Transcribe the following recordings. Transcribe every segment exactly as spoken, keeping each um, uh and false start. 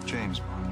James Bond.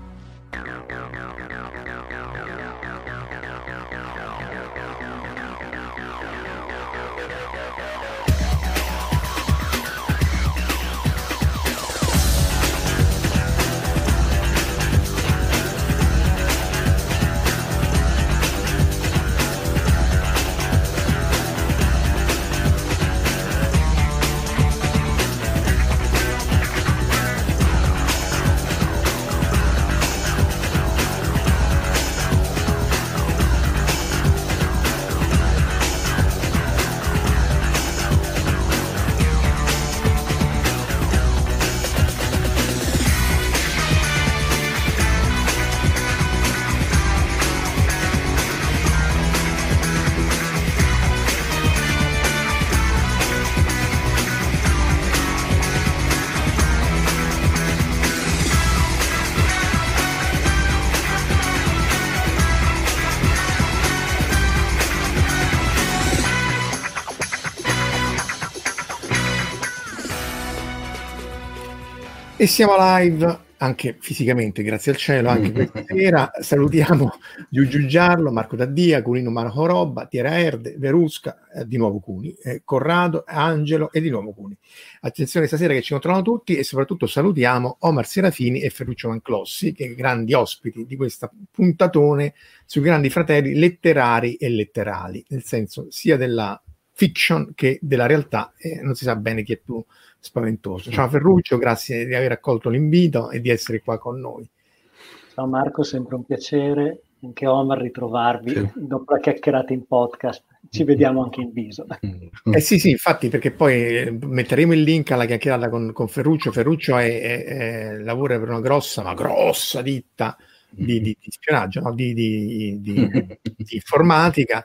E siamo live anche fisicamente, grazie al cielo, anche questa sera. Salutiamo Giugiu Giarlo, Marco Daddia, Cunino Marco Robba, Tiera Erde, Verusca, eh, di nuovo Cuni, eh, Corrado, Angelo e di nuovo Cuni. Attenzione stasera che ci controllano tutti, e soprattutto salutiamo Omar Serafini e Ferruccio Manclossi, che grandi ospiti di questa puntatone sui grandi fratelli letterari e letterali, nel senso sia della fiction che della realtà, e non si sa bene chi è più spaventoso. Ciao Ferruccio, grazie di aver accolto l'invito e di essere qua con noi. Ciao Marco, sempre un piacere, anche Omar, ritrovarvi sì. Dopo la chiacchierata in podcast. Ci vediamo anche in viso. Eh sì, sì, infatti, perché poi metteremo il link alla chiacchierata con, con Ferruccio. Ferruccio è, è, è, lavora per una grossa, ma grossa ditta di, di, di spionaggio, no? di, di, di, di informatica,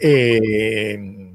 e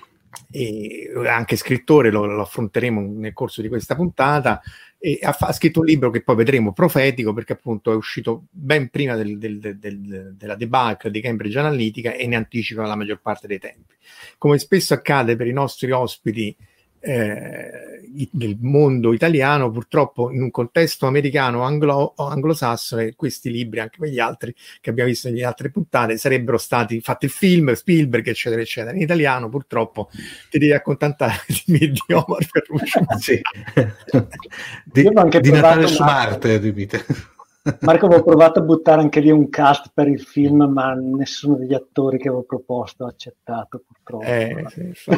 e anche scrittore, lo, lo affronteremo nel corso di questa puntata, e ha, ha scritto un libro che poi vedremo, profetico, perché appunto è uscito ben prima del, del, del, del, della debacle di Cambridge Analytica e ne anticipa la maggior parte dei tempi. Come spesso accade per i nostri ospiti eh, del mondo italiano, purtroppo in un contesto americano anglo, anglosassone, questi libri, anche per gli altri che abbiamo visto nelle altre puntate, sarebbero stati fatti il film, Spielberg, eccetera eccetera. In italiano purtroppo ti devi accontentare di, di Omar Ferruccio. Sì. di, di Natale su Marte, dimite. Marco, avevo provato a buttare anche lì un cast per il film, ma nessuno degli attori che avevo proposto ha accettato, purtroppo. Eh, sì,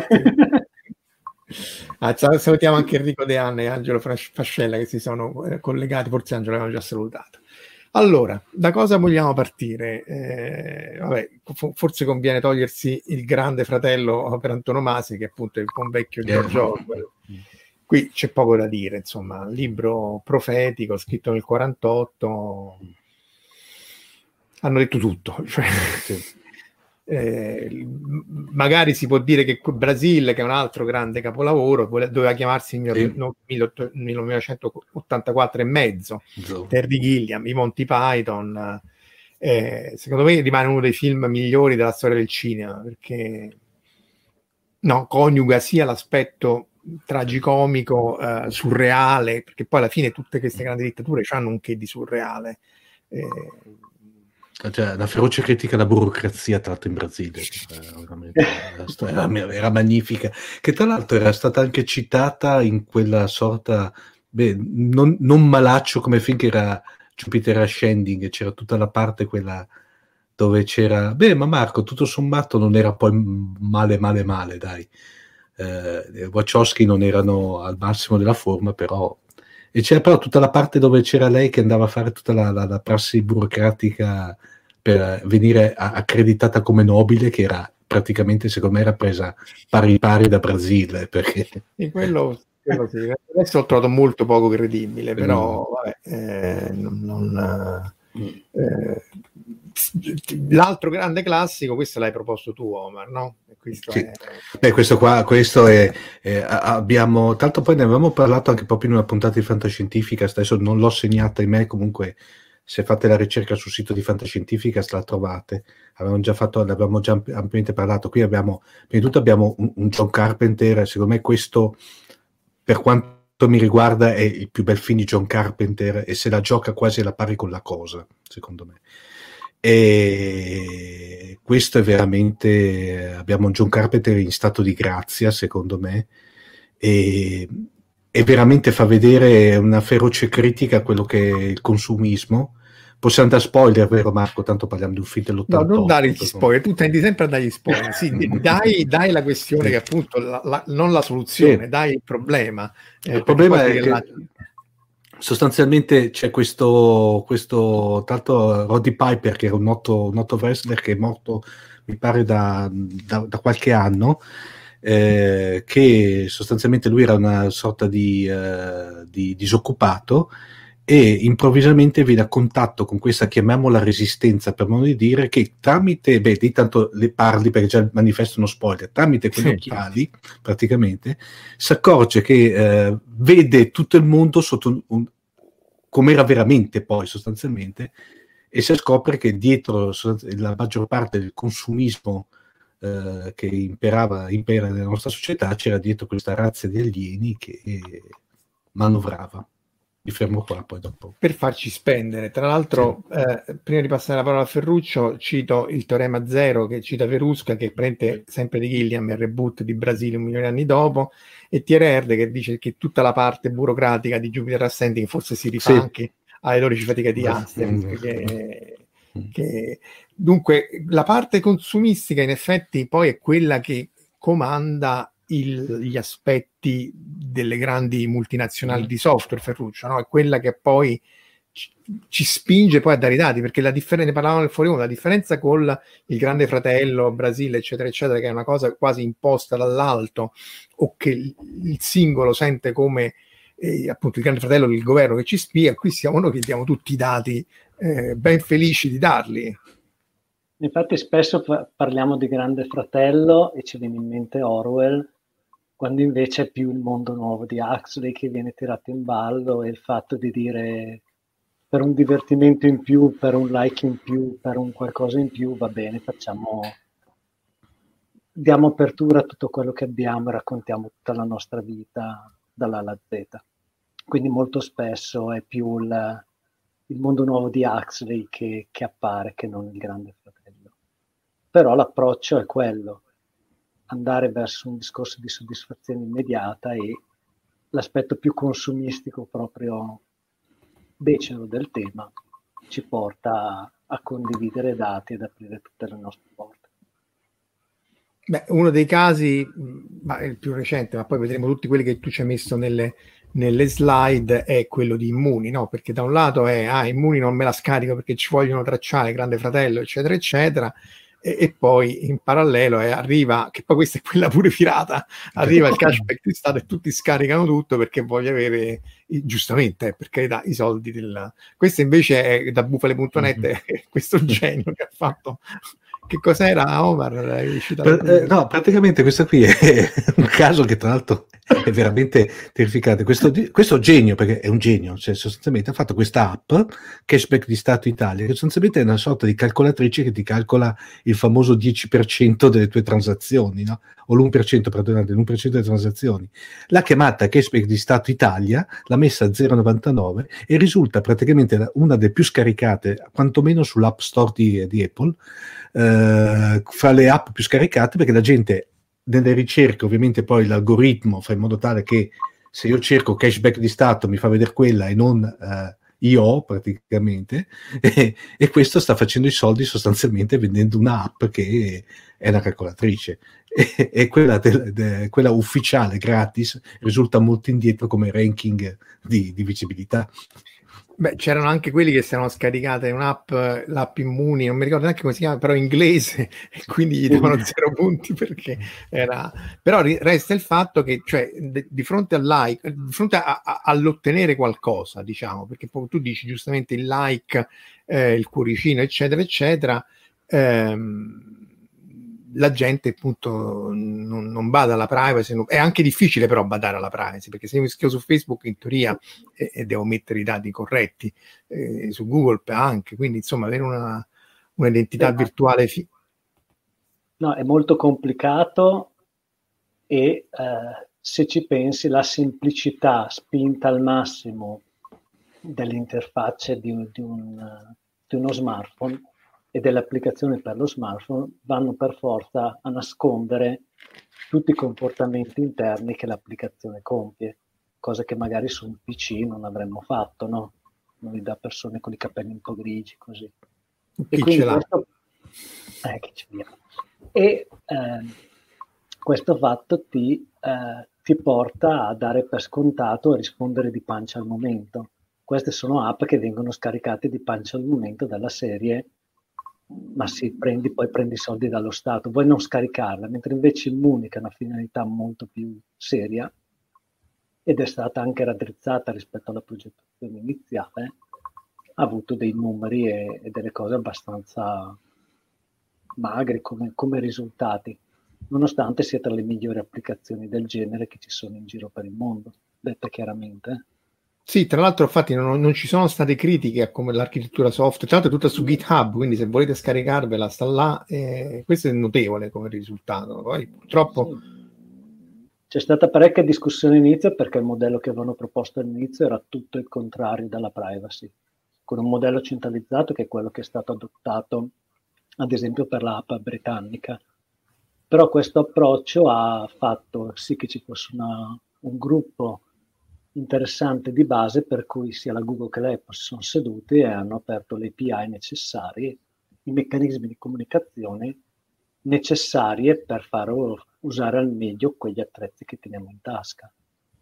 ah, salutiamo anche Enrico De Anna e Angelo Fascella che si sono eh, collegati, forse Angelo l'abbiamo già salutato. Allora, da cosa vogliamo partire? Eh, vabbè, forse conviene togliersi il Grande Fratello per antonomasia, che appunto è il convecchio di George Orwell. Qui c'è poco da dire, insomma, un libro profetico scritto nel quarantotto, hanno detto tutto, cioè, sì. Eh, magari si può dire che Brasile, che è un altro grande capolavoro, doveva chiamarsi sì. millenovecentottantaquattro e mezzo, so. Terry Gilliam, i Monty Python, eh, secondo me rimane uno dei film migliori della storia del cinema, perché no, coniuga sia l'aspetto tragicomico, eh, surreale, perché poi alla fine tutte queste grandi dittature hanno un che di surreale, eh, cioè, la feroce critica alla burocrazia tratta in Brasile, era, era magnifica, che tra l'altro era stata anche citata in quella sorta, beh, non, non malaccio come film che era Jupiter Ascending, c'era tutta la parte quella dove c'era, beh ma Marco tutto sommato non era poi male male male dai, eh, Wachowski non erano al massimo della forma, però e c'era però tutta la parte dove c'era lei che andava a fare tutta la, la, la prassi burocratica per venire a, accreditata come nobile, che era praticamente, secondo me, era presa pari pari da Brasile, perché e quello, quello sì. Adesso l'ho trovato molto poco credibile, però mm. vabbè, eh, non, non, eh, l'altro grande classico, questo l'hai proposto tu, Omar, no? Questo, sì. è... Beh, questo qua, questo è, è abbiamo, tanto poi ne avevamo parlato anche proprio in una puntata di Fantascientifica, adesso non l'ho segnata in me, comunque se fate la ricerca sul sito di Fantascientifica la trovate, avevamo già fatto, l'abbiamo già ampiamente parlato. Qui abbiamo, prima di tutto abbiamo un, un John Carpenter, secondo me questo, per quanto mi riguarda è il più bel film di John Carpenter e se la gioca quasi alla pari con La Cosa, secondo me. E questo è veramente, abbiamo un John Carpenter in stato di grazia, secondo me, e, e veramente fa vedere una feroce critica a quello che è il consumismo. Possiamo dare spoiler, vero Marco? Tanto parliamo di un film dell'ottantotto. No, non dare gli spoiler, tu tendi sempre a dare gli spoiler. Sì, dai, dai la questione sì. Che appunto la, la, non la soluzione, sì. Dai il problema. Eh, il problema è che la... sostanzialmente c'è questo, questo tanto Roddy Piper, che era un noto, un noto wrestler che è morto, mi pare, da, da, da qualche anno, eh, che sostanzialmente lui era una sorta di, eh, di disoccupato, e improvvisamente viene a contatto con questa, chiamiamola resistenza per modo di dire, che tramite, beh, di tanto le parli perché già il manifesto è uno spoiler, tramite quegli sì, occhiali praticamente si accorge che eh, vede tutto il mondo sotto un, un, come era veramente poi sostanzialmente, e si scopre che dietro la maggior parte del consumismo eh, che imperava impera nella nostra società c'era dietro questa razza di alieni che manovrava. Mi fermo qua poi dopo. Per farci spendere. Tra l'altro, sì. eh, prima di passare la parola a Ferruccio, cito il Teorema Zero che cita Verusca, che prende sempre di Gilliam il reboot di Brasile un milione di anni dopo, e Thierry Erde che dice che tutta la parte burocratica di Jupiter Ascending forse si rifà sì. anche alle dodici fatiche di Amsterdam. Che, che, dunque, la parte consumistica in effetti poi è quella che comanda Il, gli aspetti delle grandi multinazionali mm. di software, Ferruccio, no? È quella che poi ci, ci spinge poi a dare i dati, perché la differenza, ne parlavamo nel fuori onda, la differenza con il Grande Fratello, Brasile, eccetera, eccetera, che è una cosa quasi imposta dall'alto, o che il, il singolo sente come eh, appunto il Grande Fratello, il governo che ci spia, qui siamo noi che diamo tutti i dati, eh, ben felici di darli. Infatti spesso parliamo di Grande Fratello e ci viene in mente Orwell, quando invece è più il mondo nuovo di Huxley che viene tirato in ballo, e il fatto di dire per un divertimento in più, per un like in più, per un qualcosa in più, va bene, facciamo, diamo apertura a tutto quello che abbiamo e raccontiamo tutta la nostra vita dall'A alla Z. Quindi molto spesso è più il, il mondo nuovo di Huxley che, che appare, che non il Grande Fratello. Però l'approccio è quello, andare verso un discorso di soddisfazione immediata, e l'aspetto più consumistico proprio becero del tema ci porta a, a condividere dati ed aprire tutte le nostre porte. Beh, uno dei casi, ma è il più recente, ma poi vedremo tutti quelli che tu ci hai messo nelle, nelle slide, è quello di Immuni, no? Perché da un lato è, ah, Immuni non me la scarico perché ci vogliono tracciare Grande Fratello, eccetera, eccetera, e, e poi in parallelo eh, arriva, che poi questa è quella pure pirata, arriva il cashback di Stato e tutti scaricano tutto perché voglio avere, giustamente, eh, per carità, i soldi del... Questo invece è da bufale punto net, mm-hmm. questo genio che ha fatto... Che cos'era, Omar? Per, eh, no, praticamente questo qui è un caso che tra l'altro è veramente terrificante. Questo, questo genio, perché è un genio, cioè sostanzialmente ha fatto questa app, Cashback di Stato Italia, che sostanzialmente è una sorta di calcolatrice che ti calcola il famoso dieci per cento delle tue transazioni, no? O l'uno per cento, perdonate, l'uno per cento delle transazioni. L'ha chiamata Cashback di Stato Italia, l'ha messa a zero virgola novantanove e risulta praticamente una delle più scaricate, quantomeno sull'App Store di, di Apple, Uh, fra le app più scaricate, perché la gente nelle ricerche, ovviamente poi l'algoritmo fa in modo tale che se io cerco cashback di Stato mi fa vedere quella e non uh, io praticamente, e, e questo sta facendo i soldi sostanzialmente vendendo un'app che è una calcolatrice, e, e quella, de, de, quella ufficiale gratis risulta molto indietro come ranking di, di visibilità. Beh, c'erano anche quelli che si erano scaricate un'app, l'app Immuni, non mi ricordo neanche come si chiama, però inglese, e quindi gli davano zero punti perché era... Però resta il fatto che, cioè, de, di fronte al like, di fronte a, a, all'ottenere qualcosa, diciamo, perché poi tu dici giustamente il like, eh, il cuoricino, eccetera, eccetera, ehm, la gente appunto non, non bada alla privacy, non, è anche difficile però badare alla privacy, perché se io mi scrivo su Facebook in teoria e, e devo mettere i dati corretti, eh, su Google anche, quindi insomma avere una, un'identità Beh, virtuale fi- no, è molto complicato, e eh, se ci pensi, la semplicità spinta al massimo delle interfacce di, di, un, di uno smartphone e delle applicazioni per lo smartphone vanno per forza a nascondere tutti i comportamenti interni che l'applicazione compie, cosa che magari su un P C non avremmo fatto, no? Noi da persone con i capelli un po' grigi, così. Chi e quindi ce l'ha? questo, eh, chi ce l'ha. E eh, questo fatto ti, eh, ti porta a dare per scontato a rispondere di pancia al momento. Queste sono app che vengono scaricate di pancia al momento dalla serie, ma sì, prendi, poi prendi i soldi dallo Stato, vuoi non scaricarla, mentre invece il Munich ha una finalità molto più seria ed è stata anche raddrizzata rispetto alla progettazione iniziale, ha avuto dei numeri e, e delle cose abbastanza magri come, come risultati, nonostante sia tra le migliori applicazioni del genere che ci sono in giro per il mondo, detta chiaramente. Sì, tra l'altro infatti non, non ci sono state critiche a come l'architettura software, tra l'altro è tutta su GitHub, quindi se volete scaricarvela sta là, eh, questo è notevole come risultato. Poi purtroppo... Sì. C'è stata parecchia discussione all'inizio perché il modello che avevano proposto all'inizio era tutto il contrario dalla privacy, con un modello centralizzato che è quello che è stato adottato ad esempio per l'app britannica. Però questo approccio ha fatto sì che ci fosse una, un gruppo interessante di base per cui sia la Google che l'Apple si sono seduti e hanno aperto le A P I necessari, i meccanismi di comunicazione necessarie per far usare al meglio quegli attrezzi che teniamo in tasca.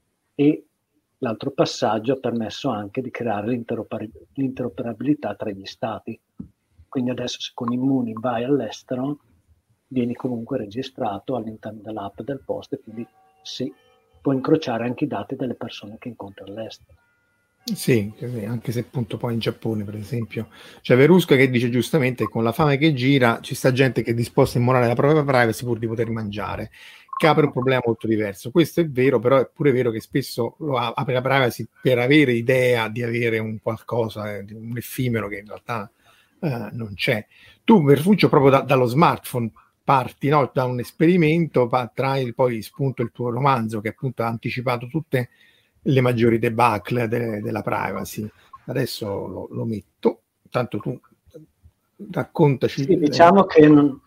E l'altro passaggio ha permesso anche di creare l'interoper- l'interoperabilità tra gli stati. Quindi adesso se con Immuni vai all'estero, vieni comunque registrato all'interno dell'app del posto e quindi sì, puoi incrociare anche i dati delle persone che incontri all'estero. Sì, anche se appunto poi in Giappone per esempio c'è Verusca che dice giustamente che con la fame che gira ci sta gente che è disposta a immolare la propria privacy pur di poter mangiare, che apre un problema molto diverso. Questo è vero, però è pure vero che spesso lo apre la privacy per avere idea di avere un qualcosa, eh, un effimero che in realtà eh, non c'è. Tu Verfuccio proprio da, dallo smartphone parti, no? Da un esperimento, trai poi spunto il tuo romanzo che appunto ha anticipato tutte le maggiori debacle de- della privacy. Adesso lo, lo metto, tanto tu raccontaci. Sì, diciamo che non,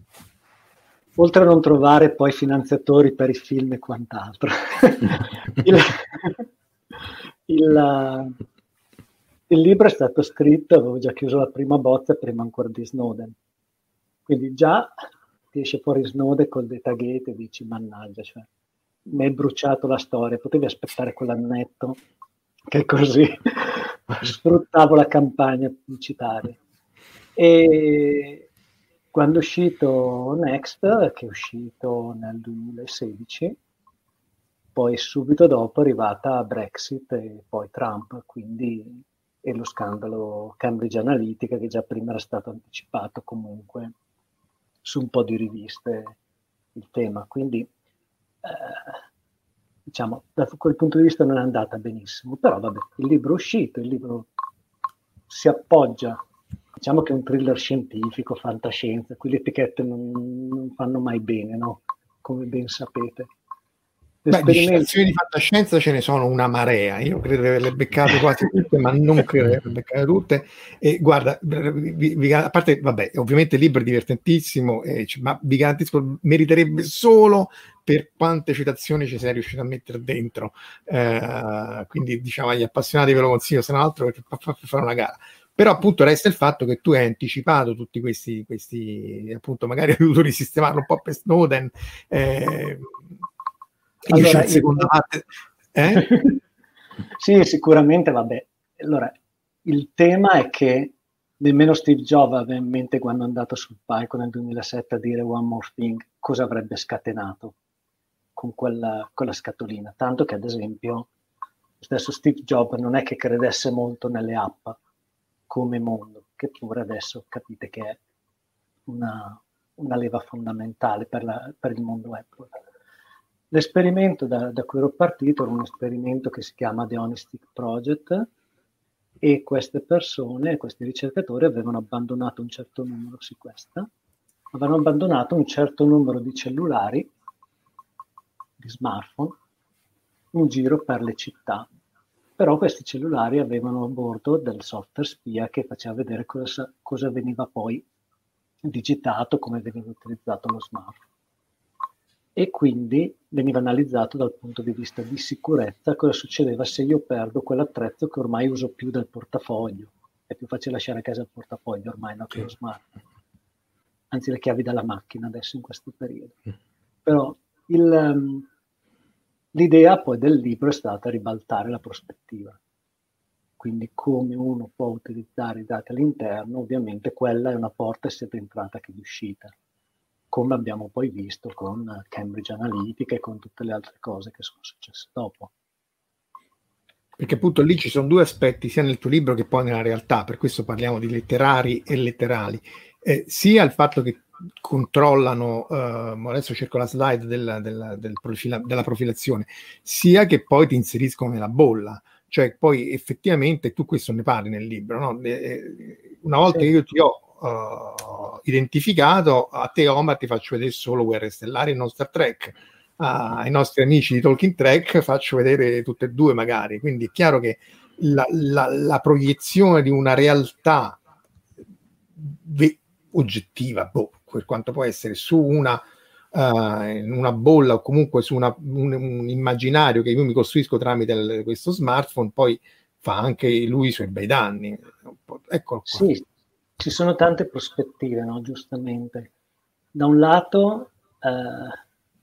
oltre a non trovare poi finanziatori per i film e quant'altro, il, il, il libro è stato scritto, avevo già chiuso la prima bozza prima ancora di Snowden, quindi già ti esce fuori Snowden col Datagate e dici mannaggia, cioè mi hai bruciato la storia, potevi aspettare quell'annetto che così sfruttavo la campagna pubblicitaria. E quando è uscito Next, che è uscito nel duemilasedici, poi subito dopo è arrivata Brexit e poi Trump, quindi e lo scandalo Cambridge Analytica che già prima era stato anticipato comunque su un po' di riviste il tema, quindi Eh, diciamo, da quel punto di vista non è andata benissimo, però vabbè, il libro è uscito, il libro si appoggia, diciamo che è un thriller scientifico, fantascienza, qui le etichette non, non fanno mai bene, no? Come ben sapete. Beh, di citazioni di fantascienza ce ne sono una marea, io credo di averle beccate quasi tutte, ma non credo di averle beccate tutte. E guarda, vi, vi, a parte, vabbè, ovviamente il libro è divertentissimo, eh, ma vi garantisco, meriterebbe solo per quante citazioni ci sei riuscito a mettere dentro. Eh, quindi, diciamo, agli appassionati ve lo consiglio, se non altro per fare una gara. Però appunto resta il fatto che tu hai anticipato tutti questi, questi appunto, magari hai dovuto risistemarlo un po' per Snowden. Eh, Allora, io seconda parte. Eh? Sì, sicuramente, vabbè. Allora, il tema è che nemmeno Steve Jobs aveva in mente quando è andato sul palco nel duemilasette a dire One More Thing cosa avrebbe scatenato con quella, quella scatolina. Tanto che, ad esempio, lo stesso Steve Jobs non è che credesse molto nelle app come mondo, che pure adesso capite che è una, una leva fondamentale per, la, per il mondo Apple. L'esperimento da, da cui ero partito era un esperimento che si chiama The Honesty Project e queste persone, questi ricercatori avevano abbandonato un certo numero, sì questa, avevano abbandonato un certo numero di cellulari, di smartphone, un giro per le città. Però questi cellulari avevano a bordo del software spia che faceva vedere cosa, cosa veniva poi digitato, come veniva utilizzato lo smartphone. E quindi veniva analizzato dal punto di vista di sicurezza cosa succedeva se io perdo quell'attrezzo che ormai uso più del portafoglio. È più facile lasciare a casa il portafoglio ormai, no, che lo smartphone. Anzi, le chiavi della macchina adesso in questo periodo. Però il, um, l'idea poi del libro è stata ribaltare la prospettiva. Quindi come uno può utilizzare i dati all'interno, ovviamente quella è una porta sia di entrata che di uscita, come abbiamo poi visto con Cambridge Analytica e con tutte le altre cose che sono successe dopo. Perché appunto lì ci sono due aspetti, sia nel tuo libro che poi nella realtà, per questo parliamo di letterari e letterali, eh, sia il fatto che controllano, eh, adesso cerco la slide della, della, del profila, della profilazione, sia che poi ti inseriscono nella bolla, cioè poi effettivamente tu questo ne parli nel libro, no? Eh, una volta sì. che io ti ho uh, identificato, a te Omar ti faccio vedere solo Guerre Stellari e non Star Trek, uh, ai nostri amici di Talking Track faccio vedere tutte e due magari, quindi è chiaro che la, la, la proiezione di una realtà ve- oggettiva, boh, per quanto può essere, su una uh, in una bolla o comunque su una, un, un immaginario che io mi costruisco tramite il, questo smartphone, poi fa anche lui i suoi bei danni. Eccolo qua. Sì, ci sono tante prospettive, no? Giustamente. Da un lato eh,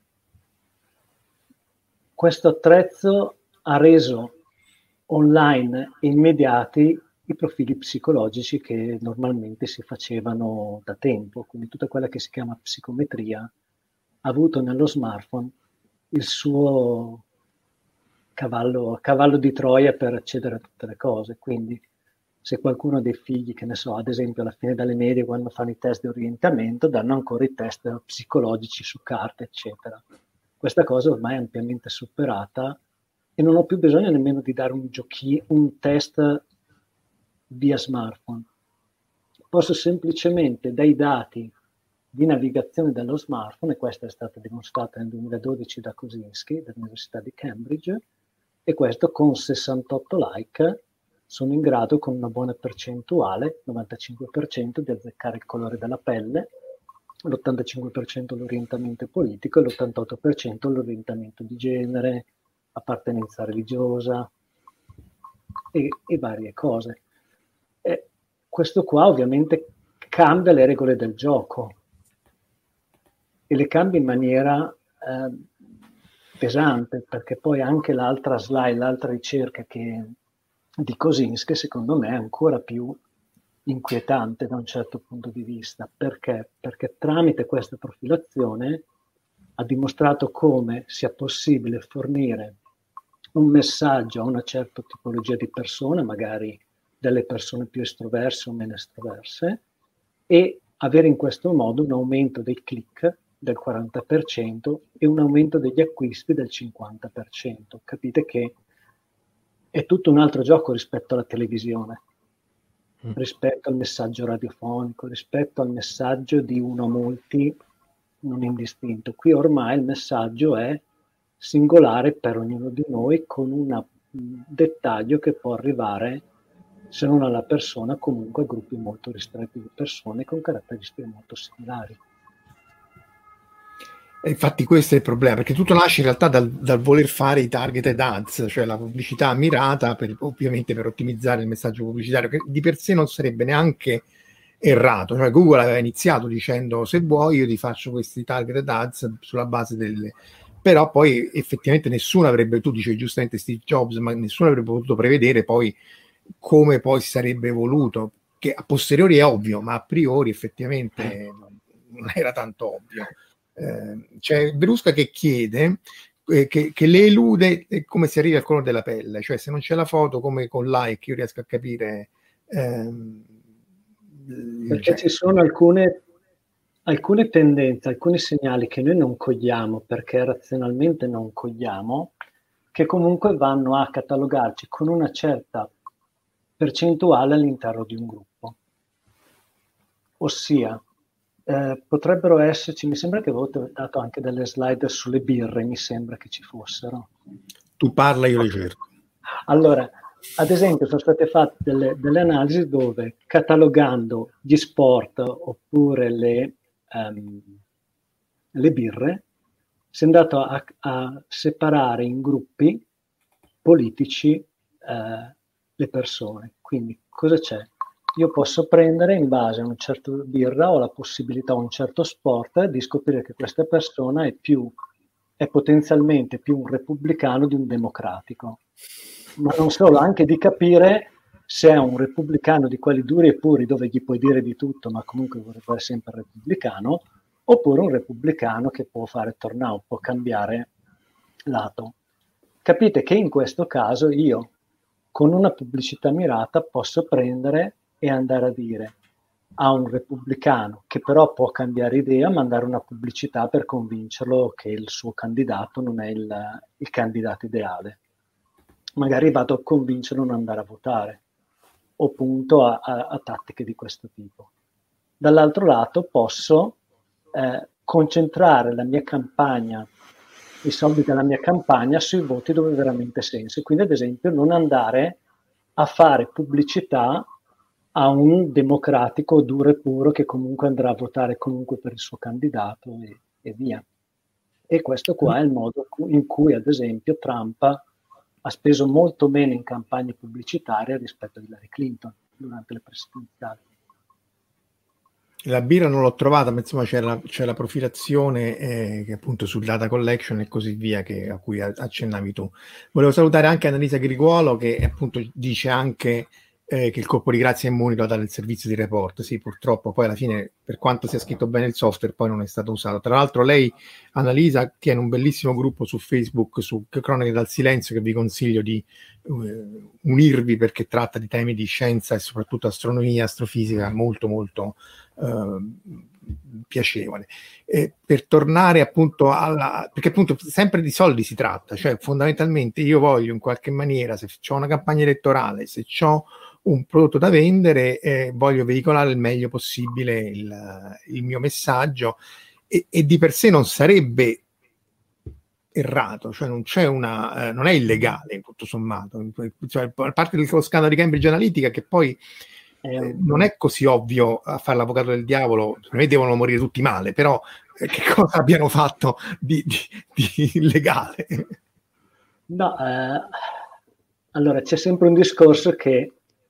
questo attrezzo ha reso online e immediati i profili psicologici che normalmente si facevano da tempo, quindi tutta quella che si chiama psicometria ha avuto nello smartphone il suo cavallo, cavallo di Troia per accedere a tutte le cose. Quindi se qualcuno ha dei figli, che ne so, ad esempio alla fine delle medie quando fanno i test di orientamento, danno ancora i test psicologici su carta, eccetera. Questa cosa ormai è ampiamente superata e non ho più bisogno nemmeno di dare un giochi, un test via smartphone. Posso semplicemente dai dati di navigazione dello smartphone, e questa è stata dimostrata nel duemiladodici da Kosinski dell'Università di Cambridge, e questo con sessantotto like sono in grado con una buona percentuale, novantacinque per cento, di azzeccare il colore della pelle, l'ottantacinque per cento l'orientamento politico e l'ottantotto per cento l'orientamento di genere, appartenenza religiosa e, e varie cose. E questo qua ovviamente cambia le regole del gioco e le cambia in maniera eh, pesante, perché poi anche l'altra slide, l'altra ricerca che, di Kosinski, secondo me è ancora più inquietante da un certo punto di vista. Perché? Perché tramite questa profilazione ha dimostrato come sia possibile fornire un messaggio a una certa tipologia di persone, magari delle persone più estroverse o meno estroverse, e avere in questo modo un aumento dei click del quaranta per cento e un aumento degli acquisti del cinquanta per cento. Capite che è tutto un altro gioco rispetto alla televisione, mm. rispetto al messaggio radiofonico, rispetto al messaggio di uno a molti non indistinto. Qui ormai il messaggio è singolare per ognuno di noi, con un dettaglio che può arrivare, se non alla persona, comunque a gruppi molto ristretti di persone con caratteristiche molto similari. E infatti questo è il problema, perché tutto nasce in realtà dal, dal voler fare i targeted ads, cioè la pubblicità mirata, per, ovviamente per ottimizzare il messaggio pubblicitario, che di per sé non sarebbe neanche errato. Cioè Google aveva iniziato dicendo: se vuoi io ti faccio questi targeted ads sulla base delle... Però poi effettivamente nessuno avrebbe, tu dicevi giustamente Steve Jobs, ma nessuno avrebbe potuto prevedere poi come poi si sarebbe evoluto, che a posteriori è ovvio, ma a priori effettivamente non era tanto ovvio. Eh, c'è Brusca che chiede eh, che, che le elude eh, come si arriva al colore della pelle, cioè se non c'è la foto come con like io riesco a capire ehm, perché ci sono alcune alcune tendenze, alcuni segnali che noi non cogliamo perché razionalmente non cogliamo, che comunque vanno a catalogarci con una certa percentuale all'interno di un gruppo. Ossia, eh, potrebbero esserci, mi sembra che avevo dato anche delle slide sulle birre, mi sembra che ci fossero. Tu parla, io le cerco. Allora, ad esempio, sono state fatte delle, delle analisi dove, catalogando gli sport oppure le, um, le birre, si è andato a, a separare in gruppi politici eh, le persone. Quindi cosa c'è? Io posso prendere, in base a un certo birra, ho la possibilità, un certo sport, di scoprire che questa persona è più, è potenzialmente più un repubblicano di un democratico. Ma non solo, anche di capire se è un repubblicano di quelli duri e puri, dove gli puoi dire di tutto, ma comunque vorrebbe essere sempre repubblicano, oppure un repubblicano che può fare turnout, può cambiare lato. Capite che in questo caso io, con una pubblicità mirata, posso prendere e andare a dire a un repubblicano che però può cambiare idea, mandare una pubblicità per convincerlo che il suo candidato non è il, il candidato ideale. Magari vado a convincerlo a non andare a votare, o punto a, a, a tattiche di questo tipo. Dall'altro lato posso eh, concentrare la mia campagna, i soldi della mia campagna sui voti dove veramente senso. Quindi, ad esempio, non andare a fare pubblicità a un democratico duro e puro che comunque andrà a votare comunque per il suo candidato e, e via. E questo qua è il modo in cui, ad esempio, Trump ha speso molto meno in campagne pubblicitarie rispetto a Hillary Clinton durante le presidenziali. La birra non l'ho trovata, ma insomma c'è la, c'è la profilazione eh, che appunto sul data collection e così via, che, a cui accennavi tu. Volevo salutare anche Annalisa Griguolo, che appunto dice anche eh, che il colpo di grazia è monito dal servizio di report. Sì, purtroppo poi alla fine, per quanto sia scritto bene il software, poi non è stato usato. Tra l'altro lei, Annalisa, tiene un bellissimo gruppo su Facebook su Cronache dal Silenzio, che vi consiglio di uh, unirvi, perché tratta di temi di scienza e soprattutto astronomia, astrofisica, molto molto Uh, piacevole. Eh, per tornare appunto alla, perché appunto sempre di soldi si tratta, cioè fondamentalmente io voglio in qualche maniera, se ho una campagna elettorale, se ho un prodotto da vendere, eh, voglio veicolare il meglio possibile il, il mio messaggio e, e di per sé non sarebbe errato, cioè non c'è una, eh, non è illegale tutto sommato, cioè, a parte lo scandalo di Cambridge Analytica, che poi Eh, non è così ovvio a fare l'avvocato del diavolo, per me devono morire tutti male, però eh, che cosa abbiano fatto di, di, di illegale? No, eh, allora c'è sempre un discorso che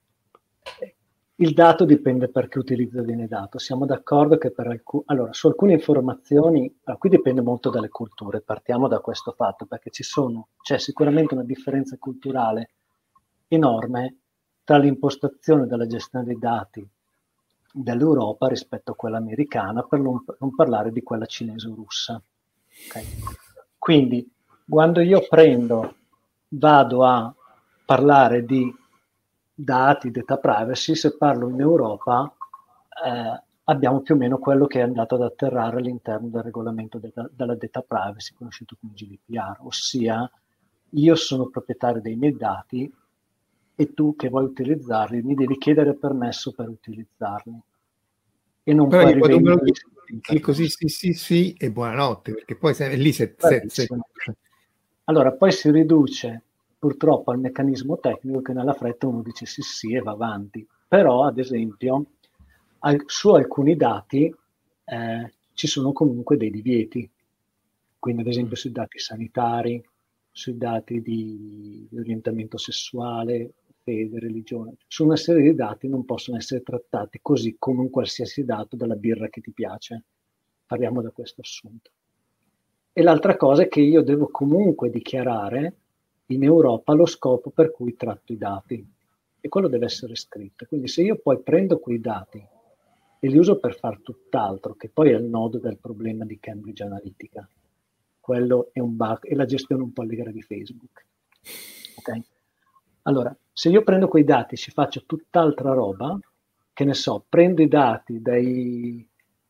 il dato dipende per che utilizzo viene dato. Siamo d'accordo che per alcune, allora su alcune informazioni, allora, qui dipende molto dalle culture, partiamo da questo fatto, perché ci sono, c'è sicuramente una differenza culturale enorme tra l'impostazione della gestione dei dati dell'Europa rispetto a quella americana, per non, non parlare di quella cinese o russa. Okay? Quindi, quando io prendo, vado a parlare di dati, data privacy, se parlo in Europa, eh, abbiamo più o meno quello che è andato ad atterrare all'interno del regolamento della, della data privacy, conosciuto come G D P R, ossia io sono proprietario dei miei dati e tu che vuoi utilizzarli mi devi chiedere permesso per utilizzarli e non però puoi rivendere che così sì sì sì e buonanotte, perché poi se, lì se, se, se... allora poi si riduce purtroppo al meccanismo tecnico che nella fretta uno dice sì sì e va avanti, però ad esempio al, su alcuni dati eh, ci sono comunque dei divieti, quindi ad esempio sui dati sanitari, sui dati di, di orientamento sessuale, fede, religione, su una serie di dati non possono essere trattati così come un qualsiasi dato della birra che ti piace. Parliamo da questo assunto. E l'altra cosa è che io devo comunque dichiarare in Europa lo scopo per cui tratto i dati e quello deve essere scritto. Quindi se io poi prendo quei dati e li uso per far tutt'altro, che poi è il nodo del problema di Cambridge Analytica, quello è un bug, e la gestione un po' allegra di Facebook. Ok? Allora, se io prendo quei dati e ci faccio tutt'altra roba, che ne so, prendo i dati dai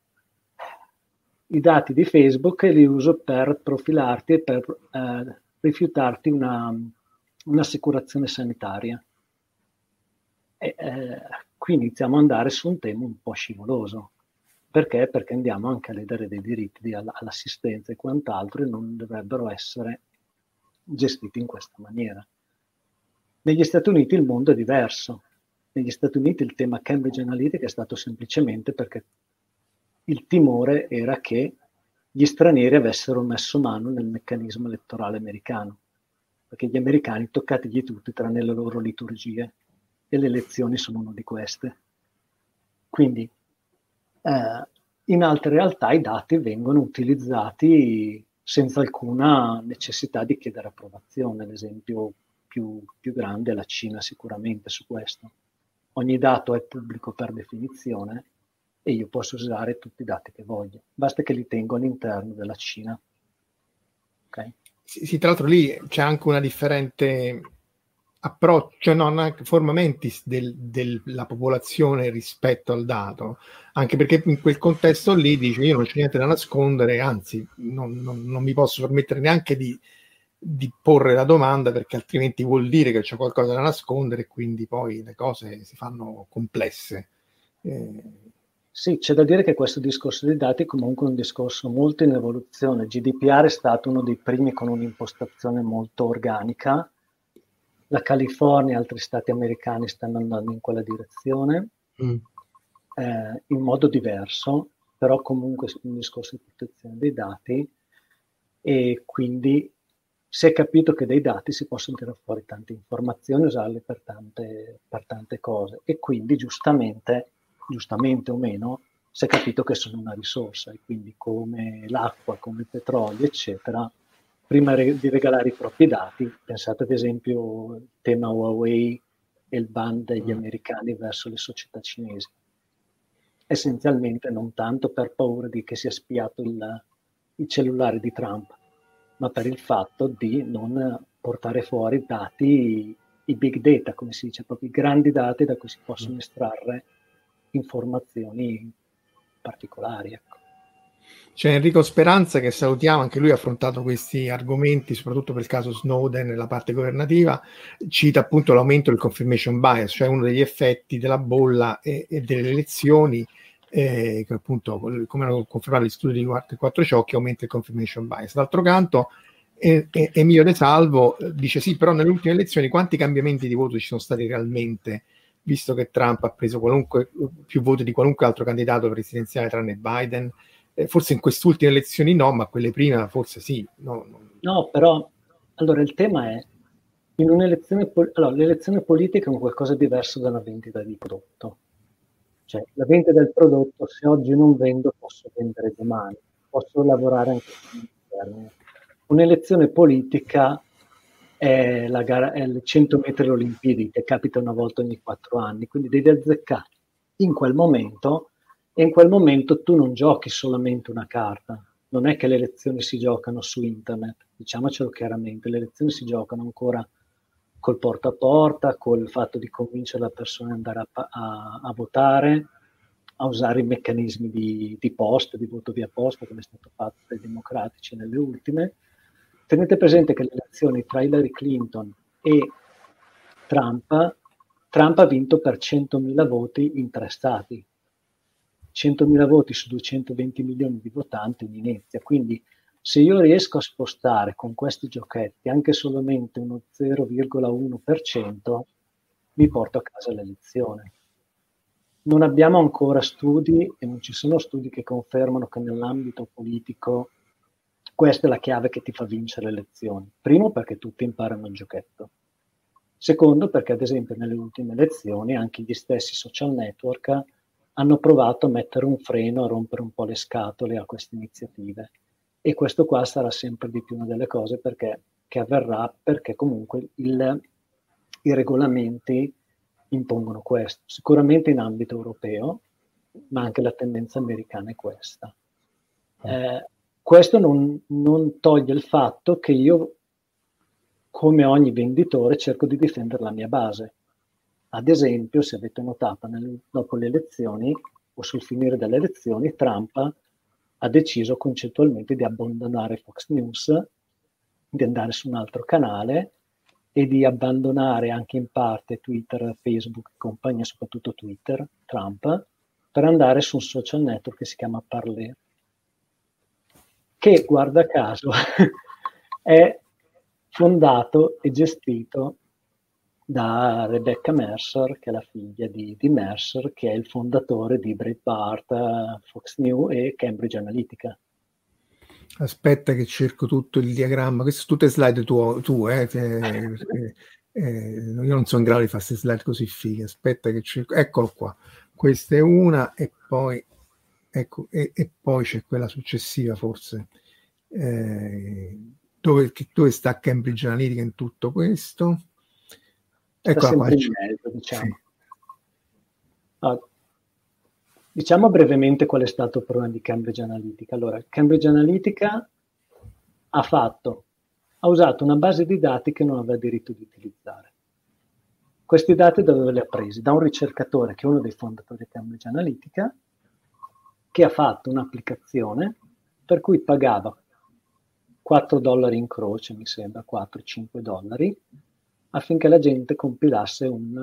i dati di Facebook e li uso per profilarti e per eh, rifiutarti una, un'assicurazione sanitaria. E, eh, qui iniziamo ad andare su un tema un po' scivoloso. Perché? Perché andiamo anche a ledere dei diritti di, all'assistenza e quant'altro, e non dovrebbero essere gestiti in questa maniera. Negli Stati Uniti il mondo è diverso. Negli Stati Uniti il tema Cambridge Analytica è stato semplicemente perché il timore era che gli stranieri avessero messo mano nel meccanismo elettorale americano, perché gli americani toccatigli tutti tranne le loro liturgie, e le elezioni sono una di queste. Quindi eh, in altre realtà i dati vengono utilizzati senza alcuna necessità di chiedere approvazione. L'esempio più, più grande è la Cina sicuramente su questo. Ogni dato è pubblico per definizione e io posso usare tutti i dati che voglio, basta che li tengo all'interno della Cina. Okay? Sì, sì, tra l'altro lì c'è anche una differente approccio, cioè non anche forma mentis del, della popolazione rispetto al dato, anche perché in quel contesto lì dice io non c'è niente da nascondere, anzi non, non, non mi posso permettere neanche di, di porre la domanda, perché altrimenti vuol dire che c'è qualcosa da nascondere e quindi poi le cose si fanno complesse. Eh, Sì, c'è da dire che questo discorso dei dati è comunque un discorso molto in evoluzione. G D P R è stato uno dei primi con un'impostazione molto organica. La California e altri stati americani stanno andando in quella direzione, mm. eh, in modo diverso, però comunque un discorso di protezione dei dati, e quindi si è capito che dai dati si possono tirare fuori tante informazioni, usarle per tante, per tante cose, e quindi giustamente giustamente o meno, si è capito che sono una risorsa, e quindi come l'acqua, come il petrolio, eccetera, prima re- di regalare i propri dati, pensate ad esempio al tema Huawei e il ban degli americani verso le società cinesi. Essenzialmente non tanto per paura di che sia spiato il, il cellulare di Trump, ma per il fatto di non portare fuori dati, i big data, come si dice, proprio i grandi dati da cui si possono estrarre informazioni particolari. Ecco. C'è Enrico Speranza, che salutiamo, anche lui ha affrontato questi argomenti, soprattutto per il caso Snowden e la parte governativa, cita appunto l'aumento del confirmation bias, cioè uno degli effetti della bolla e, e delle elezioni, eh, che appunto, come hanno confermato gli studi di Quattro Ciocchi, aumenta il confirmation bias. D'altro canto, eh, eh, Emilio De Salvo dice sì, però nelle ultime elezioni quanti cambiamenti di voto ci sono stati realmente, visto che Trump ha preso qualunque, più voti di qualunque altro candidato presidenziale tranne Biden? Eh, forse in queste ultime elezioni no, ma quelle prima forse sì. No, no. no però allora il tema è, in un'elezione pol- allora, l'elezione politica è un qualcosa diverso dalla vendita di prodotto. Cioè, la vendita del prodotto, se oggi non vendo, posso vendere domani, posso lavorare anche in termine. Un'elezione politica è, la gara, è le cento metri Olimpiadi, che capita una volta ogni quattro anni, quindi devi azzeccare in quel momento, e in quel momento tu non giochi solamente una carta. Non è che le elezioni si giocano su internet, diciamocelo chiaramente, le elezioni si giocano ancora col porta a porta, col fatto di convincere la persona ad andare a, a, a votare, a usare i meccanismi di, di posta, di voto via posta, come è stato fatto dai democratici nelle ultime. Tenete presente che le elezioni tra Hillary Clinton e Trump, Trump ha vinto per centomila voti in tre stati. centomila voti su duecentoventi milioni di votanti in inizia, quindi se io riesco a spostare con questi giochetti anche solamente uno zero virgola uno per cento, mi porto a casa l'elezione. Non abbiamo ancora studi, e non ci sono studi che confermano che nell'ambito politico questa è la chiave che ti fa vincere le elezioni. Primo, perché tutti imparano il giochetto. Secondo, perché ad esempio nelle ultime elezioni anche gli stessi social network hanno provato a mettere un freno, a rompere un po' le scatole a queste iniziative. E questo qua sarà sempre di più una delle cose perché, che avverrà, perché comunque il, i regolamenti impongono questo. Sicuramente in ambito europeo, ma anche la tendenza americana è questa. Eh, questo non, non toglie il fatto che io, come ogni venditore, cerco di difendere la mia base. Ad esempio, se avete notato, nel, dopo le elezioni o sul finire delle elezioni, Trump ha deciso concettualmente di abbandonare Fox News, di andare su un altro canale e di abbandonare anche in parte Twitter, Facebook e compagnia, soprattutto Twitter, Trump, per andare su un social network che si chiama Parler, che guarda caso è fondato e gestito da Rebecca Mercer, che è la figlia di, di Mercer, che è il fondatore di Breitbart, Fox News e Cambridge Analytica. Aspetta che cerco tutto il diagramma, queste sono tutte slide tue, tu, eh, eh, eh, io non sono in grado di fare queste slide così fighe, aspetta che cerco, eccolo qua, questa è una e poi, ecco, e, e poi c'è quella successiva forse, eh, dove, dove sta Cambridge Analytica in tutto questo? Eccola qua. In mezzo, diciamo. Sì. Allora, diciamo brevemente qual è stato il problema di Cambridge Analytica. Allora, Cambridge Analytica ha fatto, ha usato una base di dati che non aveva diritto di utilizzare. Questi dati dove li ha presi? Da un ricercatore che è uno dei fondatori di Cambridge Analytica, che ha fatto un'applicazione per cui pagava quattro dollari in croce, mi sembra, quattro cinque dollari, affinché la gente compilasse un,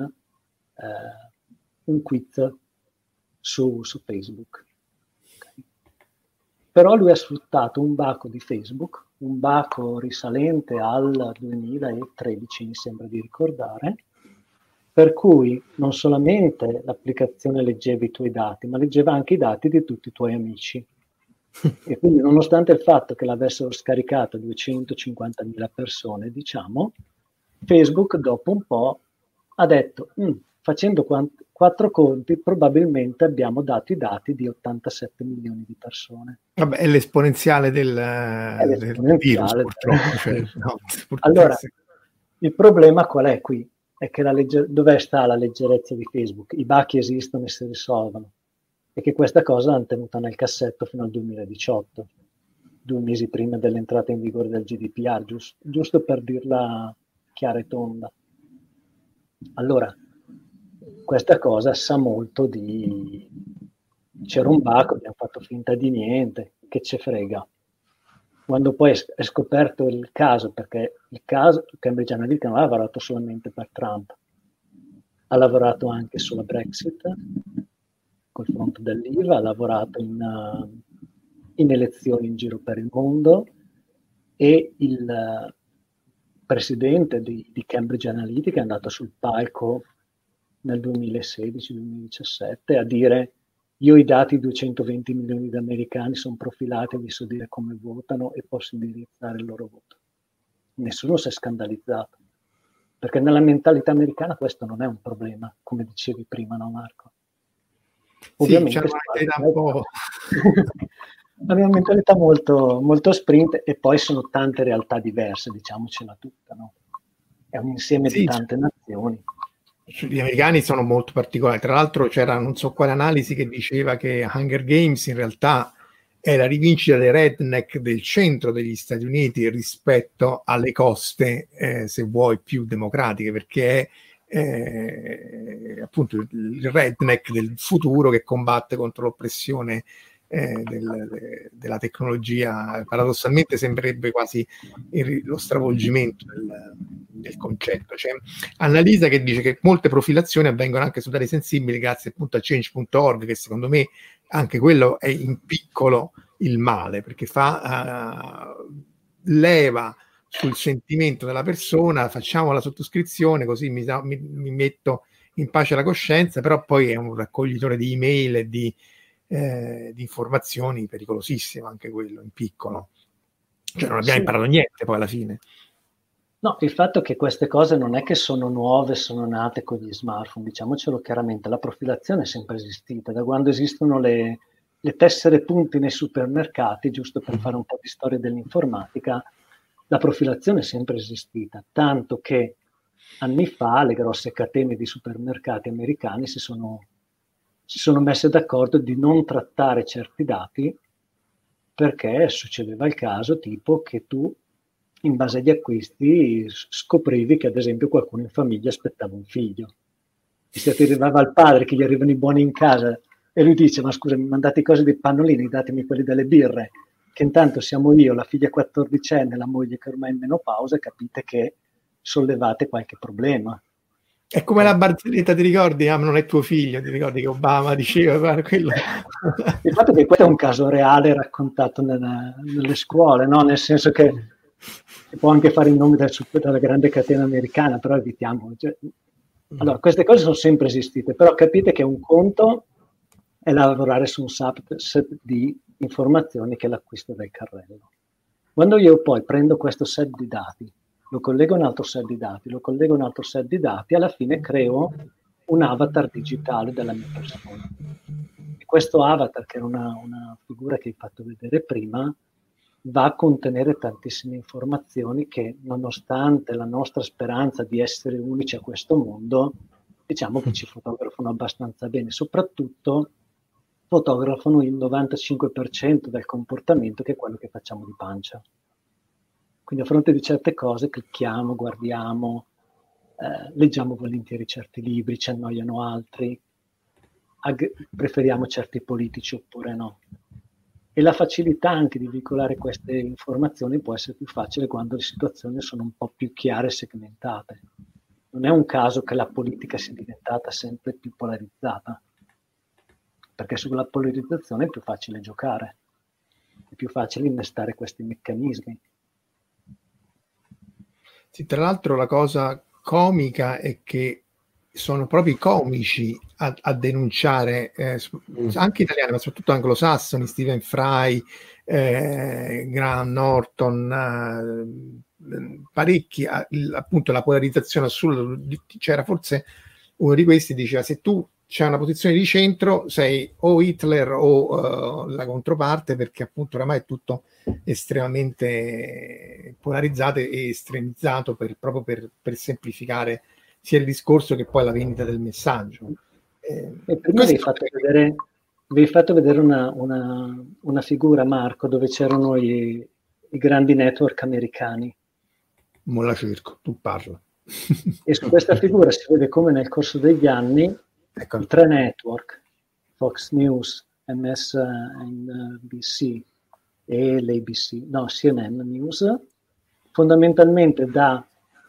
eh, un quiz su, su Facebook. Okay. Però lui ha sfruttato un baco di Facebook, un baco risalente al duemilatredici, mi sembra di ricordare, per cui non solamente l'applicazione leggeva i tuoi dati, ma leggeva anche i dati di tutti i tuoi amici. E quindi, nonostante il fatto che l'avessero scaricato duecentocinquantamila persone, diciamo, Facebook dopo un po' ha detto, facendo quant- quattro conti, probabilmente abbiamo dato i dati di ottantasette milioni di persone. Vabbè, è l'esponenziale del, è l'esponenziale del virus, del... purtroppo. Cioè, no, purtroppo. Allora, il problema qual è qui? È che la legge... dove sta la leggerezza di Facebook? I bachi esistono e si risolvono. E che questa cosa l'hanno tenuta nel cassetto fino al duemiladiciotto, due mesi prima dell'entrata in vigore del G D P R, giusto, giusto per dirla chiara e tonda. Allora, questa cosa sa molto di... c'era un baco, abbiamo fatto finta di niente, che ce frega. Quando poi è scoperto il caso, perché il caso Cambridge Analytica non ha lavorato solamente per Trump, ha lavorato anche sulla Brexit, col fronte dell'I V A, ha lavorato in, uh, in elezioni in giro per il mondo, e il uh, presidente di, di Cambridge Analytica è andato sul palco nel duemilasedici duemiladiciassette a dire: io i dati di duecentoventi milioni di americani sono profilati, vi so dire come votano e posso indirizzare il loro voto. Nessuno si è scandalizzato, perché nella mentalità americana questo non è un problema, come dicevi prima, no Marco? Ovviamente sì, c'è un po'... la mia mentalità molto, molto sprint, e poi sono tante realtà diverse, diciamocela tutta, no? È un insieme sì, di tante nazioni. Gli americani sono molto particolari. Tra l'altro c'era non so quale analisi che diceva che Hunger Games in realtà è la rivincita dei redneck del centro degli Stati Uniti rispetto alle coste, eh, se vuoi, più democratiche, perché è eh, appunto il redneck del futuro che combatte contro l'oppressione eh, del, de, della tecnologia. Paradossalmente sembrerebbe quasi il, lo stravolgimento del, del concetto. C'è Annalisa che dice che molte profilazioni avvengono anche su dati sensibili grazie appunto a change punto org, che secondo me anche quello è in piccolo il male, perché fa uh, leva sul sentimento della persona, facciamo la sottoscrizione così mi, mi, mi metto in pace la coscienza, però poi è un raccoglitore di email e di, eh, di informazioni pericolosissimo anche quello, in piccolo. Cioè non abbiamo sì. imparato niente poi alla fine. No, il fatto è che queste cose non è che sono nuove, sono nate con gli smartphone, diciamocelo chiaramente, la profilazione è sempre esistita, da quando esistono le, le tessere punti nei supermercati, giusto per fare un po' di storia dell'informatica, la profilazione è sempre esistita, tanto che anni fa le grosse catene di supermercati americani si sono, si sono messe d'accordo di non trattare certi dati, perché succedeva il caso tipo che tu in base agli acquisti scoprivi che ad esempio qualcuno in famiglia aspettava un figlio, e se ti arrivava il padre che gli arrivano i buoni in casa e lui dice: ma scusa, mi mandate cose dei pannolini, datemi quelli delle birre, che intanto siamo io, la figlia quattordicenne, la moglie che ormai è in menopausa, capite che sollevate qualche problema. È come la barzelletta, ti ricordi? Ah, ma non è tuo figlio, ti ricordi che Obama diceva guarda, quello. Il fatto è che questo è un caso reale raccontato nella, nelle scuole, no? Nel senso che si può anche fare il nome del, della grande catena americana, però evitiamo. Cioè, allora, queste cose sono sempre esistite, però capite che un conto è lavorare su un subset di informazioni che è l'acquisto del carrello. Quando io poi prendo questo set di dati, lo collego a un altro set di dati, lo collego a un altro set di dati, alla fine creo un avatar digitale della mia persona. E questo avatar, che era una, una figura che hai fatto vedere prima, va a contenere tantissime informazioni che, nonostante la nostra speranza di essere unici a questo mondo, diciamo che ci fotografano abbastanza bene, soprattutto fotografano il novantacinque per cento del comportamento, che è quello che facciamo di pancia. Quindi a fronte di certe cose clicchiamo, guardiamo, eh, leggiamo volentieri certi libri, ci annoiano altri, ag- preferiamo certi politici oppure no. E la facilità anche di veicolare queste informazioni può essere più facile quando le situazioni sono un po' più chiare e segmentate. Non è un caso che la politica sia diventata sempre più polarizzata, perché sulla polarizzazione è più facile giocare, è più facile innestare questi meccanismi. Sì, tra l'altro la cosa comica è che sono proprio i comici a, a denunciare, eh, anche italiani, ma soprattutto anglosassoni, Stephen Fry, eh, Graham Norton, eh, parecchi, appunto la polarizzazione assurda. C'era forse uno di questi, diceva: se tu c'è una posizione di centro, sei o Hitler o uh, la controparte, perché appunto oramai è tutto estremamente polarizzato e estremizzato per, proprio per, per semplificare sia il discorso che poi la vendita del messaggio. Eh, e prima vi hai fatto vedere, vi hai fatto vedere una, una, una figura, Marco, dove c'erano i, i grandi network americani. Mo la cerco, tu parla. E su questa figura si vede come nel corso degli anni ecco. I tre network, Fox News, M S N B C e l'A B C, no, C N N News, fondamentalmente da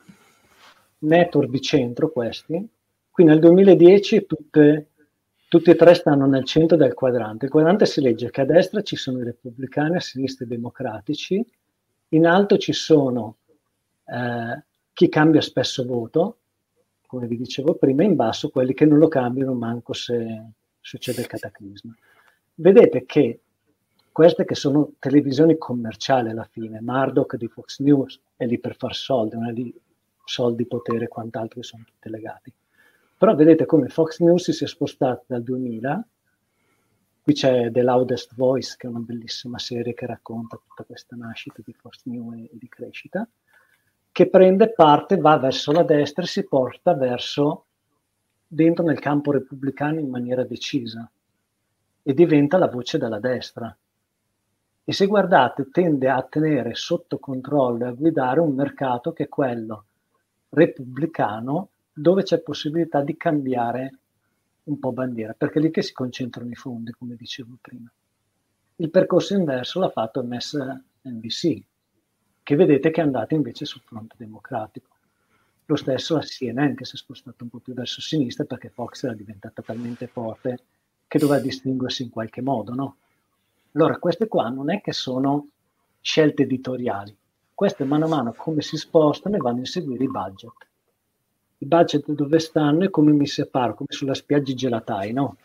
network di centro questi, qui nel duemiladieci tutte, tutti e tre stanno nel centro del quadrante. Il quadrante si legge che a destra ci sono i repubblicani, a sinistra i democratici, in alto ci sono eh, chi cambia spesso voto, come vi dicevo prima, in basso quelli che non lo cambiano manco se succede il cataclisma. Vedete che queste che sono televisioni commerciali alla fine, Murdoch di Fox News è lì per far soldi, non è lì soldi, potere e quant'altro, che sono tutti legati. Però vedete come Fox News si è spostata dal duemila, qui c'è The Loudest Voice, che è una bellissima serie che racconta tutta questa nascita di Fox News e, e di crescita, che prende parte, va verso la destra e si porta verso dentro nel campo repubblicano in maniera decisa e diventa la voce della destra. E se guardate tende a tenere sotto controllo e a guidare un mercato che è quello repubblicano, dove c'è possibilità di cambiare un po' bandiera, perché è lì che si concentrano i fondi, come dicevo prima. Il percorso inverso l'ha fatto M S N B C, che vedete che è andato invece sul fronte democratico. Lo stesso a C N N, che si è spostato un po' più verso sinistra, perché Fox era diventata talmente forte che doveva distinguersi in qualche modo, no? Allora, queste qua non è che sono scelte editoriali, queste mano a mano come si spostano e vanno a inseguire i budget. I budget dove stanno è come mi separo, come sulla spiaggia gelatai, no?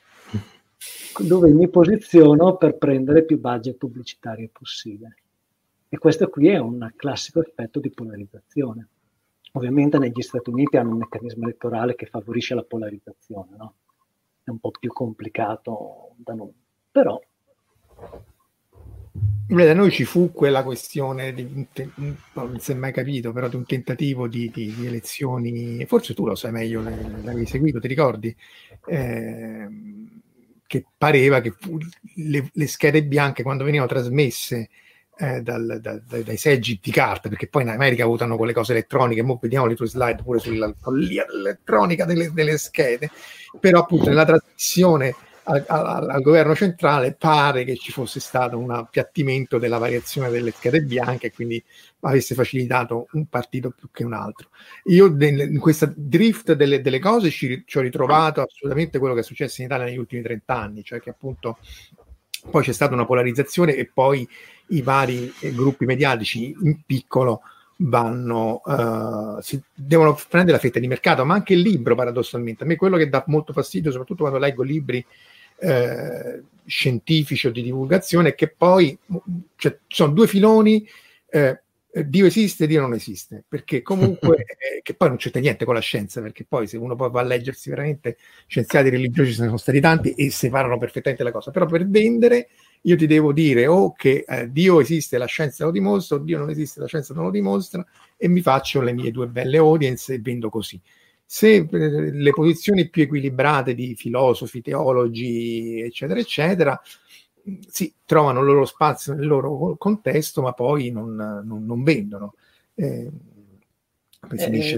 Dove mi posiziono per prendere più budget pubblicitari possibile. E questo qui è un classico effetto di polarizzazione. Ovviamente negli Stati Uniti hanno un meccanismo elettorale che favorisce la polarizzazione, no? È un po' più complicato da noi, però... Da noi ci fu quella questione, di, non si è mai capito, però di un tentativo di, di, di elezioni, forse tu lo sai meglio, l'avevi seguito, ti ricordi? Eh, che pareva che le, le schede bianche, quando venivano trasmesse eh, dal, da, da, dai seggi di carta, perché poi in America votano con le cose elettroniche, mo vediamo le tue slide pure sulla follia elettronica delle, delle schede, però appunto nella trasmissione Al, al, al governo centrale pare che ci fosse stato un appiattimento della variazione delle schede bianche e quindi avesse facilitato un partito più che un altro. Io de, in questa drift delle, delle cose ci, ci ho ritrovato assolutamente quello che è successo in Italia negli ultimi trent'anni, cioè che appunto poi c'è stata una polarizzazione e poi i vari eh, gruppi mediatici in piccolo vanno uh, si devono prendere la fetta di mercato, ma anche il libro, paradossalmente. A me quello che dà molto fastidio, soprattutto quando leggo libri eh, scientifici o di divulgazione, è che poi cioè, sono due filoni, eh, Dio esiste, Dio non esiste, perché comunque eh, che poi non c'entra niente con la scienza, perché poi se uno poi va a leggersi veramente scienziati religiosi, ce ne sono stati tanti e separano perfettamente la cosa, però per vendere io ti devo dire o che eh, Dio esiste, la scienza lo dimostra, o Dio non esiste, la scienza non lo dimostra, e mi faccio le mie due belle audience e vendo così. Se eh, le posizioni più equilibrate di filosofi, teologi, eccetera, eccetera, sì, trovano il loro spazio nel loro contesto, ma poi non, non, non vendono. Eh, si dice... eh,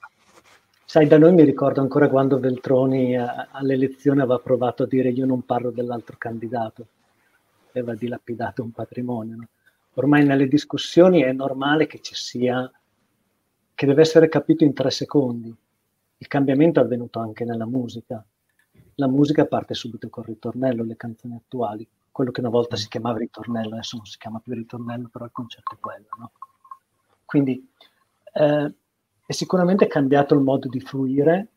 sai, da noi mi ricordo ancora quando Veltroni a, all'elezione aveva provato a dire io non parlo dell'altro candidato, aveva dilapidato un patrimonio, no? Ormai nelle discussioni è normale che ci sia, che deve essere capito in tre secondi. Il cambiamento è avvenuto anche nella musica. La musica parte subito col ritornello, le canzoni attuali. Quello che una volta si chiamava ritornello, adesso non si chiama più ritornello, però il concetto è quello, no? Quindi eh, è sicuramente cambiato il modo di fruire,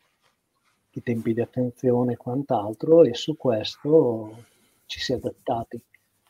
i tempi di attenzione e quant'altro, e su questo ci si è adattati.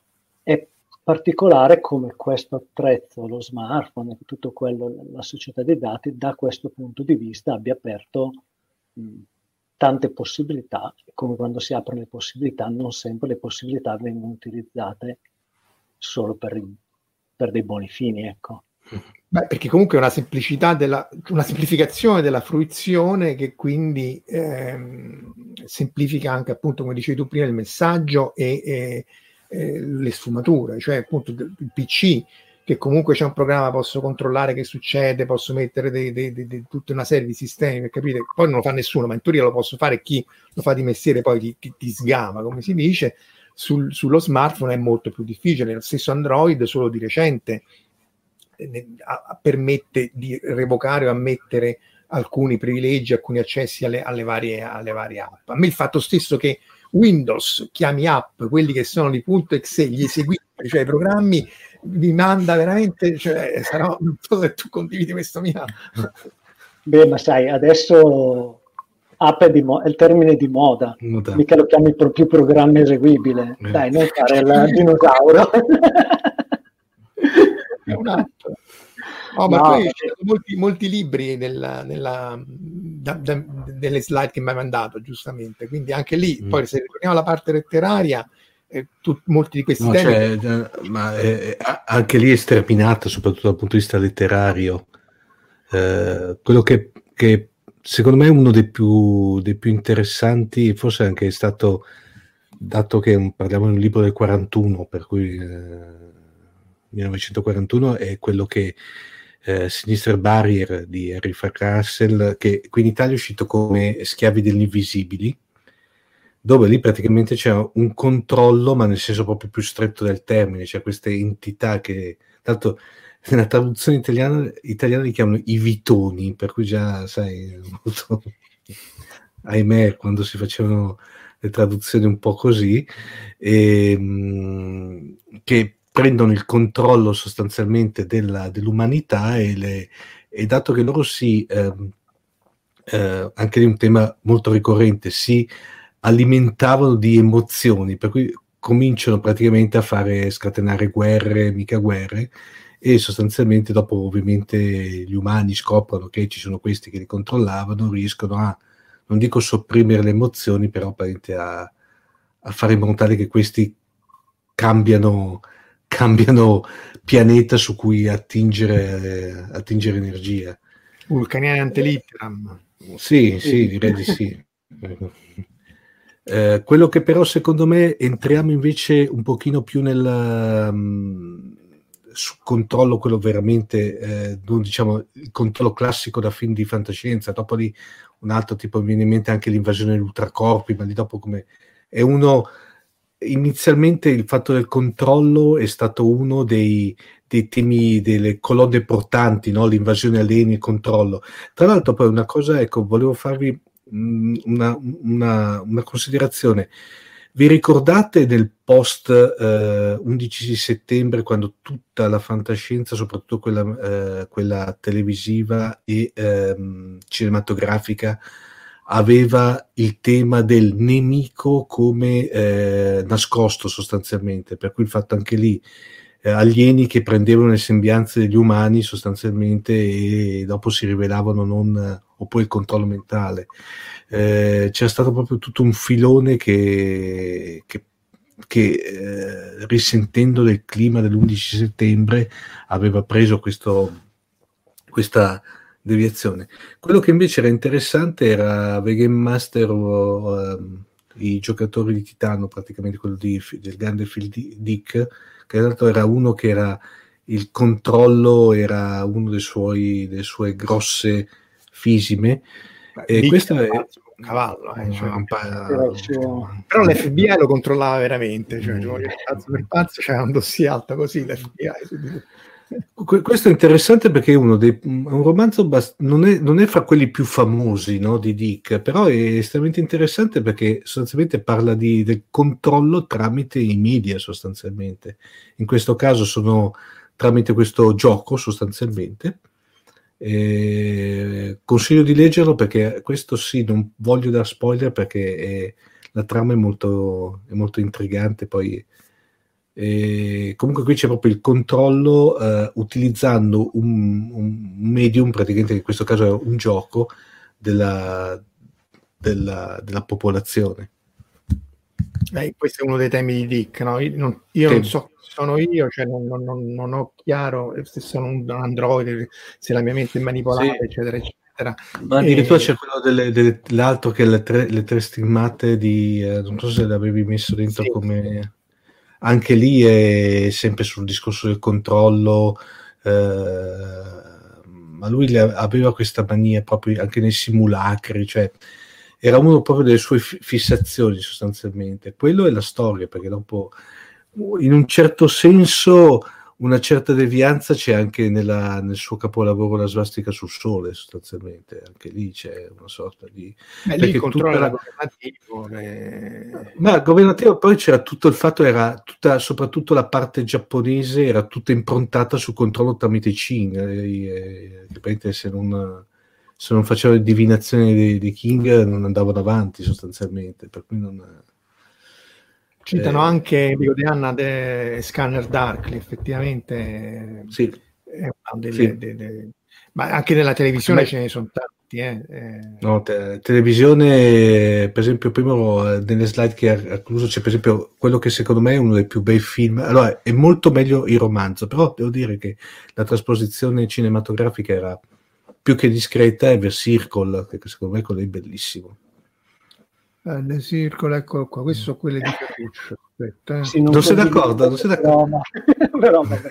È particolare come questo attrezzo, lo smartphone e tutto quello, la società dei dati, da questo punto di vista abbia aperto mh, tante possibilità, come quando si aprono le possibilità, non sempre le possibilità vengono utilizzate solo per, per dei buoni fini, ecco. Beh, perché comunque è una semplicità della, una semplificazione della fruizione che quindi ehm, semplifica anche, appunto, come dicevi tu prima, il messaggio e, e, e le sfumature, cioè appunto il P C, che comunque c'è un programma, posso controllare che succede, posso mettere dei, dei, dei, dei, tutta una serie di sistemi per capire, poi non lo fa nessuno, ma in teoria lo posso fare, chi lo fa di mestiere poi ti, ti, ti sgama, come si dice. Sul, sullo smartphone è molto più difficile. Lo stesso Android solo di recente eh, a, permette di revocare o ammettere alcuni privilegi, alcuni accessi alle, alle, varie, alle varie app. A me il fatto stesso che Windows chiami app quelli che sono di .exe, gli eseguibili, cioè i programmi, mi manda veramente, cioè, sarà, non so se tu condividi questo mio. Beh, ma sai, adesso app è, di mo- è il termine di moda, moda. Mica lo chiami pro- più programma eseguibile, eh. Dai, non fare il dinosauro. È un'app. Oh, ma no, poi ci sono molti, molti libri nella, nella, da, da, delle slide che mi hai mandato, giustamente, quindi anche lì, mm. poi se ritorniamo alla parte letteraria, eh, tu, molti di questi no, temi... Cioè, ma eh, anche lì è sterminata, soprattutto dal punto di vista letterario. Eh, quello che, che secondo me è uno dei più, dei più interessanti, forse anche è stato, dato che parliamo di un libro del quarantuno, per cui eh, millenovecentoquarantuno, è quello che eh, Sinister Barrier di Henry Frank Russell, che qui in Italia è uscito come Schiavi degli Invisibili, dove lì praticamente c'è un controllo, ma nel senso proprio più stretto del termine, c'è queste entità che, tanto nella traduzione italiana, italiana li chiamano i vitoni, per cui già, sai, molto, ahimè, quando si facevano le traduzioni un po' così, e, che prendono il controllo sostanzialmente della, dell'umanità e, le, e dato che loro si, eh, eh, anche di un tema molto ricorrente, si alimentavano di emozioni, per cui cominciano praticamente a fare scatenare guerre, mica guerre, e sostanzialmente dopo ovviamente gli umani scoprono che ci sono questi che li controllavano, riescono a, non dico sopprimere le emozioni, però a, a fare in modo tale che questi cambiano cambiano pianeta su cui attingere, attingere energia. Vulcaniane ante litteram. Sì, sì, direi di sì. Eh, quello che però secondo me entriamo invece un pochino più nel um, sul controllo, quello veramente, eh, non diciamo il controllo classico da film di fantascienza, dopo lì un altro tipo, mi viene in mente anche l'invasione degli ultracorpi, ma lì dopo come è uno... Inizialmente il fatto del controllo è stato uno dei, dei temi, delle colonne portanti, no? L'invasione alieni, il controllo. Tra l'altro poi una cosa, ecco, volevo farvi mh, una, una, una considerazione. vi ricordate del post eh, undici settembre, quando tutta la fantascienza, soprattutto quella, eh, quella televisiva e ehm, cinematografica, aveva il tema del nemico come eh, nascosto sostanzialmente, per cui il fatto anche lì eh, alieni che prendevano le sembianze degli umani sostanzialmente e dopo si rivelavano non, oppure il controllo mentale. Eh, c'era stato proprio tutto un filone che, che, che eh, risentendo del clima dell'undici settembre aveva preso questo, questa deviazione. Quello che invece era interessante era The Game Master o um, i giocatori di Titano, praticamente quello di, del grande Phil Dick, che in realtà era uno che era il controllo, era uno dei suoi, delle sue grosse fisime. E questo è un cavallo, eh, cioè, un pa- però l'F B I lo controllava veramente, cioè, cioè pazzo per pazzo c'era un dossier alto così l'F B I. Questo è interessante perché è uno dei, un romanzo bast- non, è, non è fra quelli più famosi, no, di Dick, però è estremamente interessante perché sostanzialmente parla di, del controllo tramite i media sostanzialmente. In questo caso sono tramite questo gioco sostanzialmente. Eh, consiglio di leggerlo perché questo sì, non voglio dar spoiler perché è, la trama è molto, è molto intrigante. Poi eh, comunque qui c'è proprio il controllo eh, utilizzando un, un medium, praticamente in questo caso è un gioco della, della, della popolazione. Eh, questo è uno dei temi di Dick, no? Io non, io non so chi sono io, cioè non, non, non ho chiaro se sono un androide, se la mia mente è manipolata, sì, eccetera, eccetera. Ma addirittura e... c'è quello delle, delle, l'altro che le tre, le tre stigmate di, eh, non so se l'avevi messo dentro, sì, come... Anche lì è sempre sul discorso del controllo, eh, ma lui aveva questa mania proprio anche nei simulacri, cioè era uno proprio delle sue fissazioni sostanzialmente. Quello è la storia, perché dopo in un certo senso una certa devianza c'è anche nella, nel suo capolavoro La svastica sul sole, sostanzialmente anche lì c'è una sorta di... Beh, lì il controllo era governativo, eh... ma governativo, poi c'era tutto il fatto, era tutta, soprattutto la parte giapponese era tutta improntata sul controllo tramite Qing, eh, eh, se non se non facevano divinazioni di, di King non andavano avanti sostanzialmente, per cui non... Citano eh, anche Vigo di Anna de Scanner Darkly, effettivamente sì, è una delle, sì. delle... ma anche nella televisione ce ne sono tanti, eh. Eh. No, te, televisione, per esempio, prima nelle slide che ha incluso c'è per esempio quello che secondo me è uno dei più bei film. Allora, è molto meglio il romanzo, però devo dire che la trasposizione cinematografica era più che discreta, è The Circle, che secondo me quello è bellissimo. Uh, The Circle, eccolo qua, queste sono quelle di Ferruccio. Aspetta, eh. Sì, non, non sei d'accordo? Non sei d'accordo? Però, vabbè.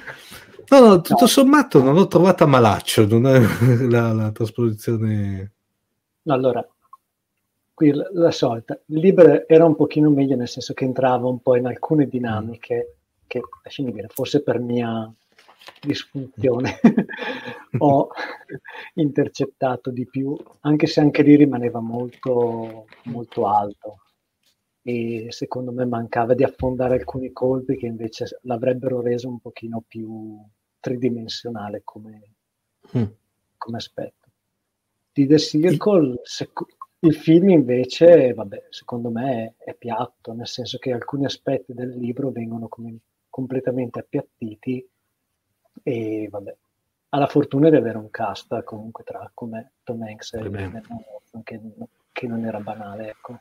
No, no, tutto no. sommato non l'ho trovata malaccio, non è la, la trasposizione. Allora, qui la, la solita, il libro era un pochino meglio, nel senso che entrava un po' in alcune dinamiche mm. che, lasciami dire, forse per mia disfunzione ho intercettato di più, anche se anche lì rimaneva molto molto alto e secondo me mancava di affondare alcuni colpi che invece l'avrebbero reso un pochino più tridimensionale come, mm. come aspetto. Di The Circle sec- il film invece vabbè, secondo me è, è piatto, nel senso che alcuni aspetti del libro vengono come completamente appiattiti e vabbè, ha la fortuna di avere un cast comunque tra come Tom Hanks e Emma Watson che, che non era banale, ecco.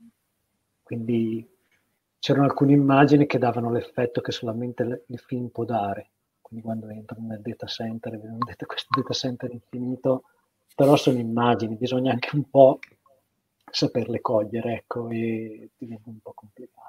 Quindi c'erano alcune immagini che davano l'effetto che solamente le, il film può dare, quindi quando entrano nel data center e vedono questo data center infinito, però sono immagini, bisogna anche un po' saperle cogliere, ecco, e diventa un po' complicato.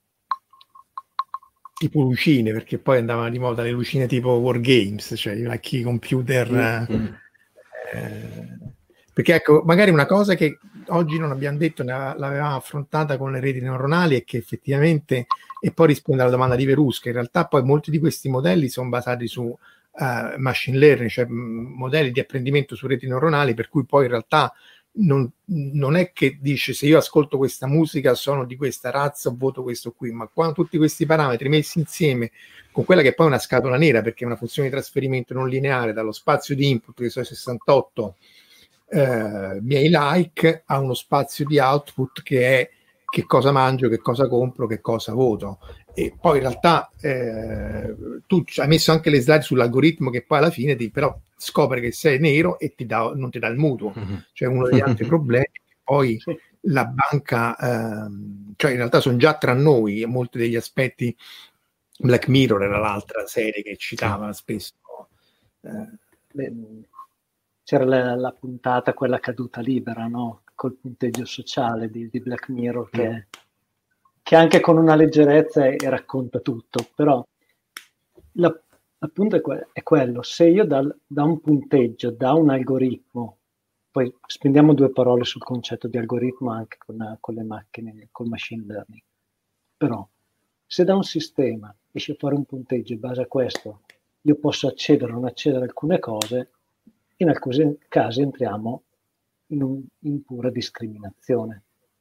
Tipo lucine, perché poi andavano di moda le lucine tipo Wargames, cioè i vecchi computer. Mm-hmm. Eh, perché ecco, magari una cosa che oggi non abbiamo detto, ne l'avevamo affrontata con le reti neuronali, è che effettivamente, e poi risponde alla domanda di Verusca, in realtà poi molti di questi modelli sono basati su uh, machine learning, cioè mh, modelli di apprendimento su reti neuronali, per cui poi in realtà non, non è che dice se io ascolto questa musica sono di questa razza, voto questo qui, ma quando tutti questi parametri messi insieme con quella che poi è una scatola nera, perché è una funzione di trasferimento non lineare dallo spazio di input, che sono sessantotto eh, miei like, a uno spazio di output che è che cosa mangio, che cosa compro, che cosa voto. E poi in realtà eh, tu hai messo anche le slide sull'algoritmo che poi alla fine ti, però scopre che sei nero e ti dà, non ti dà il mutuo. Mm-hmm. Cioè uno degli altri problemi poi sì. La banca ehm, cioè in realtà sono già tra noi molti degli aspetti. Black Mirror era l'altra serie che citava sì. spesso eh. Beh, c'era la, la puntata quella caduta libera, no? Col punteggio sociale di, di Black Mirror che, mm. che anche con una leggerezza è, e racconta tutto, però la, appunto è, que- è quello, se io dal, da un punteggio, da un algoritmo, poi spendiamo due parole sul concetto di algoritmo anche con, con le macchine, col machine learning, però se da un sistema esce fuori un punteggio in base a questo io posso accedere o non accedere a alcune cose, in alcuni casi entriamo in, un, in pura discriminazione.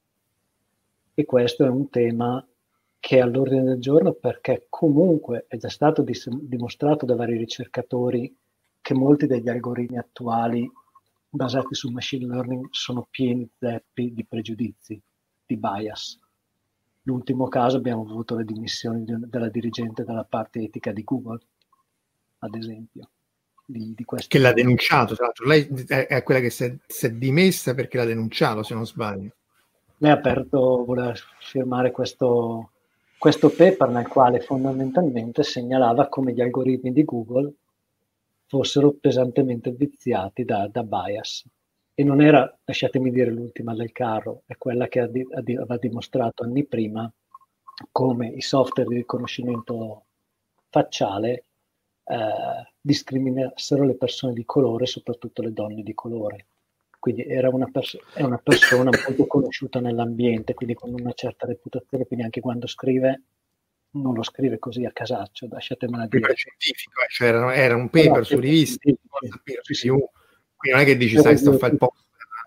E questo è un tema che è all'ordine del giorno perché comunque è già stato dis- dimostrato da vari ricercatori che molti degli algoritmi attuali basati sul machine learning sono pieni zeppi di pregiudizi, di bias. L'ultimo caso abbiamo avuto le dimissioni di, della dirigente della parte etica di Google, ad esempio. Di, di che l'ha denunciato, tra l'altro. Lei è quella che si è, si è dimessa perché l'ha denunciato, se non sbaglio. Lei ha aperto, voleva firmare questo, questo paper nel quale fondamentalmente segnalava come gli algoritmi di Google fossero pesantemente viziati da, da bias. E non era, lasciatemi dire, l'ultima del carro, è quella che aveva dimostrato anni prima come i software di riconoscimento facciale eh, discriminassero le persone di colore, soprattutto le donne di colore. Quindi era una pers- è una persona molto conosciuta nell'ambiente, quindi con una certa reputazione, quindi anche quando scrive non lo scrive così a casaccio, lasciatemela dire. Era scientifico, eh, cioè era, era un paper no, su riviste, sì, sì, sì. Quindi non è che dici, sai, sto a fare il posto.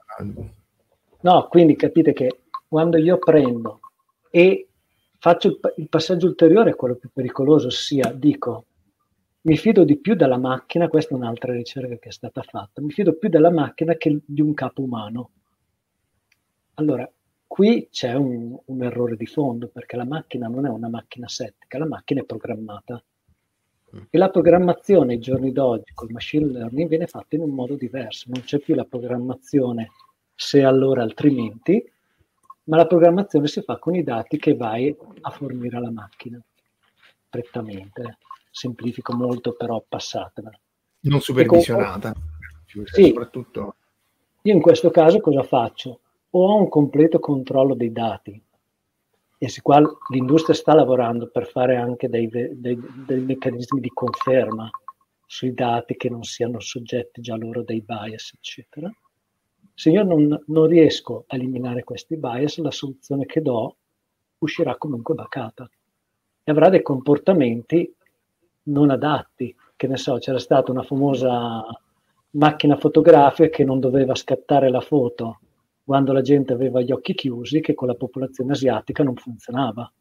No, quindi capite che quando io prendo e faccio il, il passaggio ulteriore, quello più pericoloso, ossia dico, mi fido di più della macchina, questa è un'altra ricerca che è stata fatta, mi fido più della macchina che di un capo umano. Allora, qui c'è un, un errore di fondo, perché la macchina non è una macchina settica, la macchina è programmata. E la programmazione ai giorni d'oggi col machine learning viene fatta in un modo diverso, non c'è più la programmazione se allora altrimenti, ma la programmazione si fa con i dati che vai a fornire alla macchina, prettamente. Semplifico molto, però passatela. Non supervisionata. Con... Sì, soprattutto. Io in questo caso cosa faccio? O ho un completo controllo dei dati, e su quale l'industria sta lavorando per fare anche dei, dei, dei meccanismi di conferma sui dati che non siano soggetti già loro dei bias, eccetera. Se io non, non riesco a eliminare questi bias, la soluzione che do uscirà comunque bacata e avrà dei comportamenti non adatti. Che ne so, c'era stata una famosa macchina fotografica che non doveva scattare la foto quando la gente aveva gli occhi chiusi, che con la popolazione asiatica non funzionava.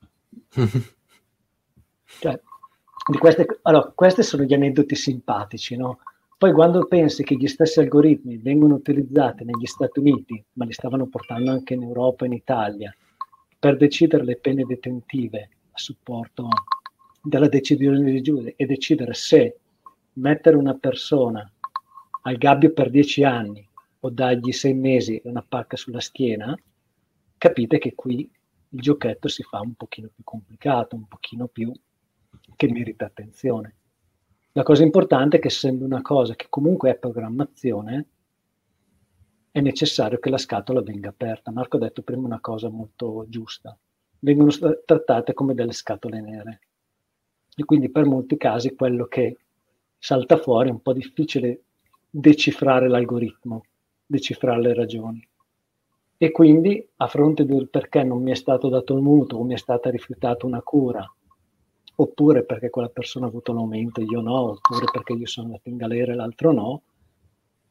Cioè, di queste, allora, questi sono gli aneddoti simpatici, no? Poi quando pensi che gli stessi algoritmi vengono utilizzati negli Stati Uniti, ma li stavano portando anche in Europa e in Italia, per decidere le pene detentive a supporto della decisione di giudice e decidere se mettere una persona al gabbio per dieci anni o dargli sei mesi e una pacca sulla schiena, capite che qui il giochetto si fa un pochino più complicato, un pochino più che merita attenzione. La cosa importante è che, essendo una cosa che comunque è programmazione, è necessario che la scatola venga aperta. Marco ha detto prima una cosa molto giusta. Vengono trattate come delle scatole nere. E quindi per molti casi quello che salta fuori è un po' difficile decifrare l'algoritmo, decifrare le ragioni. E quindi, a fronte del perché non mi è stato dato il mutuo o mi è stata rifiutata una cura, oppure perché quella persona ha avuto l'aumento e io no, oppure perché io sono andato in galera e l'altro no,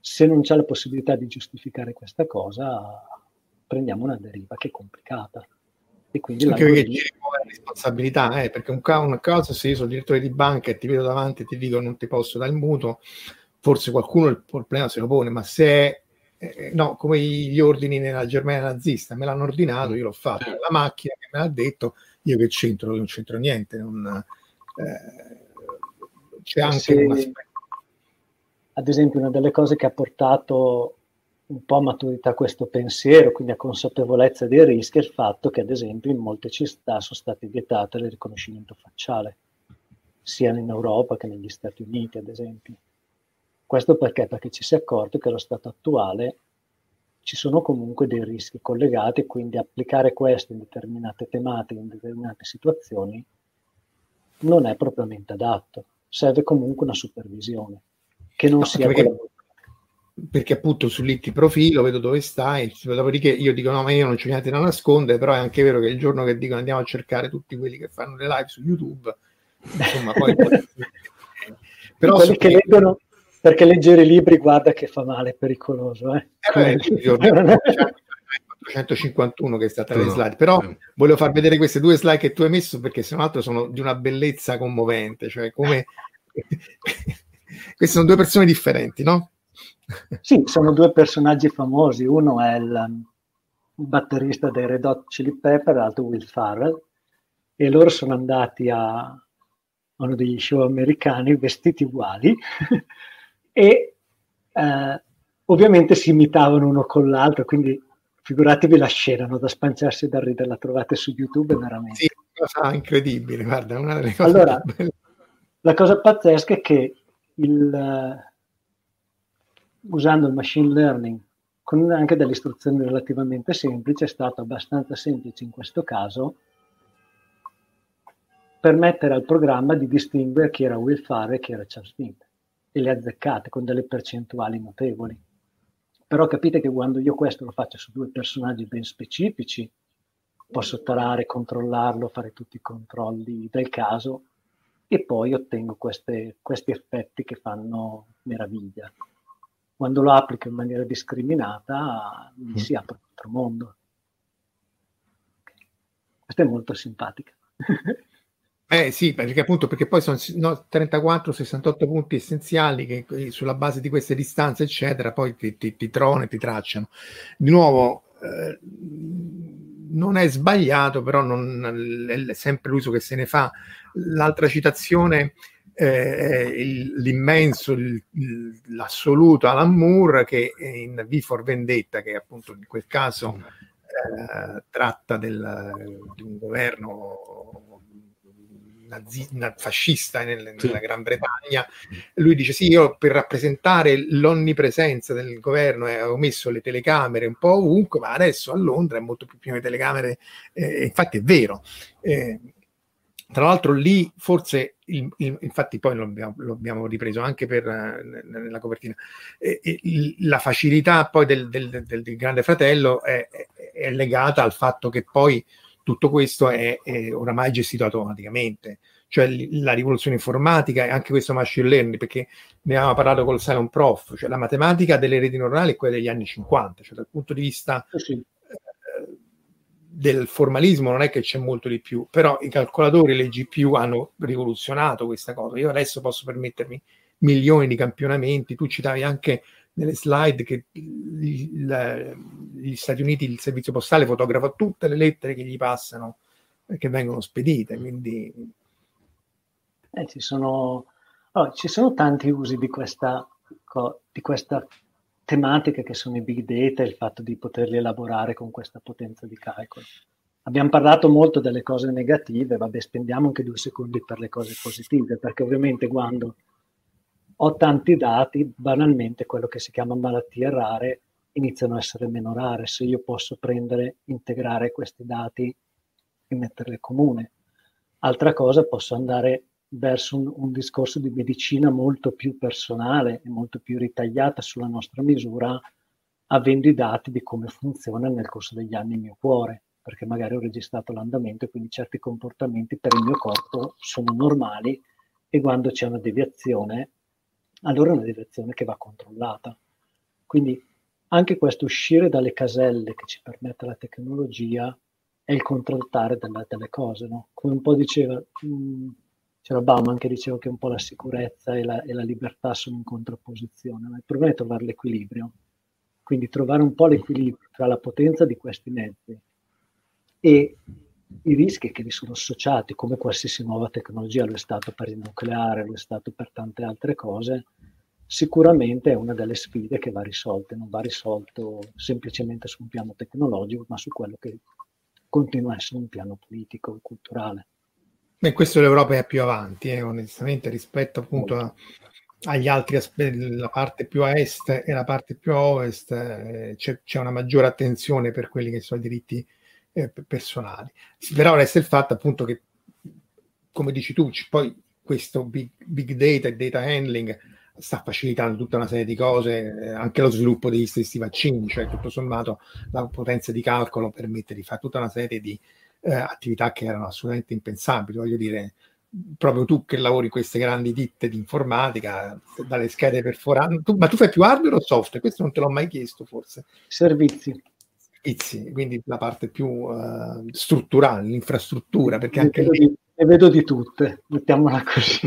Se non c'è la possibilità di giustificare questa cosa, prendiamo una deriva che è complicata. E quindi anche perché ci rimuove la responsabilità, eh, perché un, ca- un caso, se io sono direttore di banca e ti vedo davanti e ti dico non ti posso dare il mutuo, forse qualcuno il problema se lo pone, ma se è eh, no, come gli ordini nella Germania nazista, me l'hanno ordinato, io l'ho fatto, la macchina che me l'ha detto, io che c'entro, non c'entro niente, non, eh, c'è anche se, un aspetto. Ad esempio, una delle cose che ha portato un po' a maturità questo pensiero, quindi a consapevolezza dei rischi, è il fatto che, ad esempio, in molte città sono state vietate il riconoscimento facciale, sia in Europa che negli Stati Uniti, ad esempio. Questo perché? Perché ci si è accorto che allo stato attuale ci sono comunque dei rischi collegati, quindi applicare questo in determinate tematiche, in determinate situazioni, non è propriamente adatto. Serve comunque una supervisione, che non No, sia perché, quella... perché appunto su lì ti profilo, vedo dove stai, dopodiché io dico no, ma io non c'ho niente da nascondere, però è anche vero che il giorno che dicono andiamo a cercare tutti quelli che fanno le live su YouTube, insomma poi... però quelli che leggono, perché leggere i libri, guarda che fa male, è pericoloso. Eh? Eh, quattrocentocinquantuno che è stata no, le slide, però no. Volevo far vedere queste due slide che tu hai messo perché se non altro sono di una bellezza commovente, cioè come queste sono due persone differenti, no? Sì, sono due personaggi famosi, uno è il, il batterista dei Red Hot Chili Pepper, l'altro Will Ferrell, e loro sono andati a uno degli show americani vestiti uguali e eh, ovviamente si imitavano uno con l'altro, quindi figuratevi la scena, no? Da spanciarsi da ridere, la trovate su YouTube veramente. Sì, cosa incredibile, guarda, una delle cose allora, più belle. La cosa pazzesca è che il, uh, usando il machine learning con anche delle istruzioni relativamente semplici, è stato abbastanza semplice in questo caso permettere al programma di distinguere chi era Will Ferrell e chi era Charles Smith, e le azzeccate con delle percentuali notevoli. Però capite che quando io questo lo faccio su due personaggi ben specifici, posso tarare, controllarlo, fare tutti i controlli del caso e poi ottengo queste, questi effetti che fanno meraviglia. Quando lo applico in maniera discriminata, mi si apre un altro mondo. Questa è molto simpatica. Eh sì, perché appunto perché poi sono no, trentaquattro sessantotto punti essenziali che sulla base di queste distanze eccetera poi ti, ti, ti trovano e ti tracciano. Di nuovo eh, non è sbagliato, però non è sempre l'uso che se ne fa. L'altra citazione eh, è il, l'immenso, il, l'assoluto Alan Moore che in V for Vendetta, che appunto in quel caso eh, tratta del, di un governo Nazi, fascista nel, nella Gran Bretagna, lui dice sì, io per rappresentare l'onnipresenza del governo eh, ho messo le telecamere un po' ovunque, ma adesso a Londra è molto più pieno di telecamere, eh, infatti è vero. Eh, tra l'altro lì forse, il, il, infatti poi lo abbiamo, lo abbiamo ripreso anche per, uh, nella copertina, eh, il, la facilità poi del, del, del, del Grande Fratello è, è, è legata al fatto che poi tutto questo è, è oramai gestito automaticamente, cioè la rivoluzione informatica e anche questo machine learning, perché ne avevamo parlato col Cylon Prof, cioè la matematica delle reti neuronali è quella degli anni cinquanta, cioè dal punto di vista sì. eh, del formalismo non è che c'è molto di più, però i calcolatori e le G P U hanno rivoluzionato questa cosa. Io adesso posso permettermi milioni di campionamenti, tu citavi anche nelle slide che gli, la, gli Stati Uniti, il servizio postale fotografa tutte le lettere che gli passano e che vengono spedite, quindi eh, ci sono oh, ci sono tanti usi di questa di questa tematica che sono i big data e il fatto di poterli elaborare con questa potenza di calcolo. Abbiamo parlato molto delle cose negative, vabbè, spendiamo anche due secondi per le cose positive, perché ovviamente quando ho tanti dati, banalmente quello che si chiama malattie rare iniziano a essere meno rare se io posso prendere, integrare questi dati e metterli comune. Altra cosa, posso andare verso un, un discorso di medicina molto più personale e molto più ritagliata sulla nostra misura, avendo i dati di come funziona nel corso degli anni il mio cuore, perché magari ho registrato l'andamento e quindi certi comportamenti per il mio corpo sono normali e quando c'è una deviazione, allora è una deviazione che va controllata. Quindi anche questo uscire dalle caselle che ci permette la tecnologia è il contraltare della, delle cose, no? Come un po' diceva, mh, c'era Bauman che diceva che un po' la sicurezza e la, e la libertà sono in contrapposizione, ma il problema è trovare l'equilibrio. Quindi trovare un po' l'equilibrio tra la potenza di questi mezzi e i rischi che vi sono associati, come qualsiasi nuova tecnologia, lo è stato per il nucleare, lo è stato per tante altre cose, sicuramente è una delle sfide che va risolta, non va risolto semplicemente su un piano tecnologico, ma su quello che continua a essere un piano politico e culturale. Beh, questo l'Europa è più avanti, eh, onestamente, rispetto appunto a, agli altri aspetti, la parte più a est e la parte più a ovest, eh, c'è, c'è una maggiore attenzione per quelli che sono i diritti eh, personali. Però resta il fatto appunto che, come dici tu, poi questo big, big data e data handling sta facilitando tutta una serie di cose, eh, anche lo sviluppo degli stessi vaccini, cioè tutto sommato la potenza di calcolo permette di fare tutta una serie di eh, attività che erano assolutamente impensabili. Voglio dire, proprio tu che lavori in queste grandi ditte di informatica, dalle schede perforanti, tu, ma tu fai più hardware o software? Questo non te l'ho mai chiesto forse. Servizi. Servizi, quindi la parte più uh, strutturale, l'infrastruttura, perché ne anche vedo, lì... di, ne vedo di tutte, mettiamola così.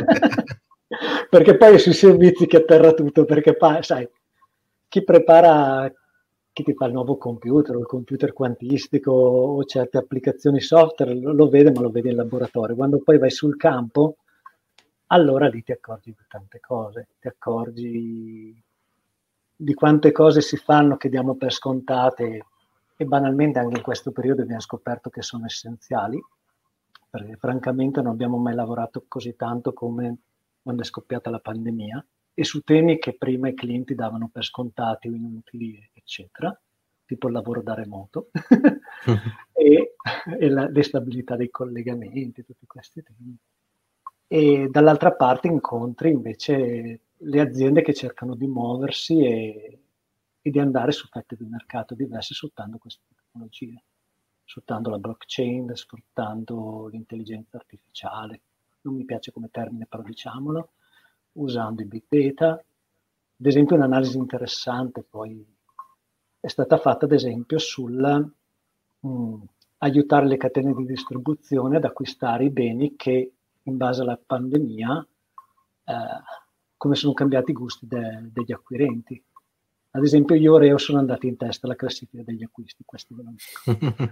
Perché poi è sui servizi che atterra tutto, perché poi, sai, chi prepara, chi ti fa il nuovo computer, o il computer quantistico, o certe applicazioni software, lo, lo vede, ma lo vede in laboratorio. Quando poi vai sul campo, allora lì ti accorgi di tante cose, ti accorgi di quante cose si fanno che diamo per scontate, e banalmente anche in questo periodo abbiamo scoperto che sono essenziali, perché francamente non abbiamo mai lavorato così tanto come quando è scoppiata la pandemia, e su temi che prima i clienti davano per scontati o inutili, eccetera, tipo il lavoro da remoto e, e la destabilità dei collegamenti, tutti questi temi. E dall'altra parte incontri invece le aziende che cercano di muoversi e, e di andare su fette di mercato diverse sfruttando queste tecnologie, sfruttando la blockchain, sfruttando l'intelligenza artificiale. Non mi piace come termine, però diciamolo, usando i big data. Ad esempio un'analisi interessante poi è stata fatta ad esempio sul mh, aiutare le catene di distribuzione ad acquistare i beni che in base alla pandemia eh, come sono cambiati i gusti de- degli acquirenti. Ad esempio io e Oreo sono andati in testa alla classifica degli acquisti, questo ve lo dico.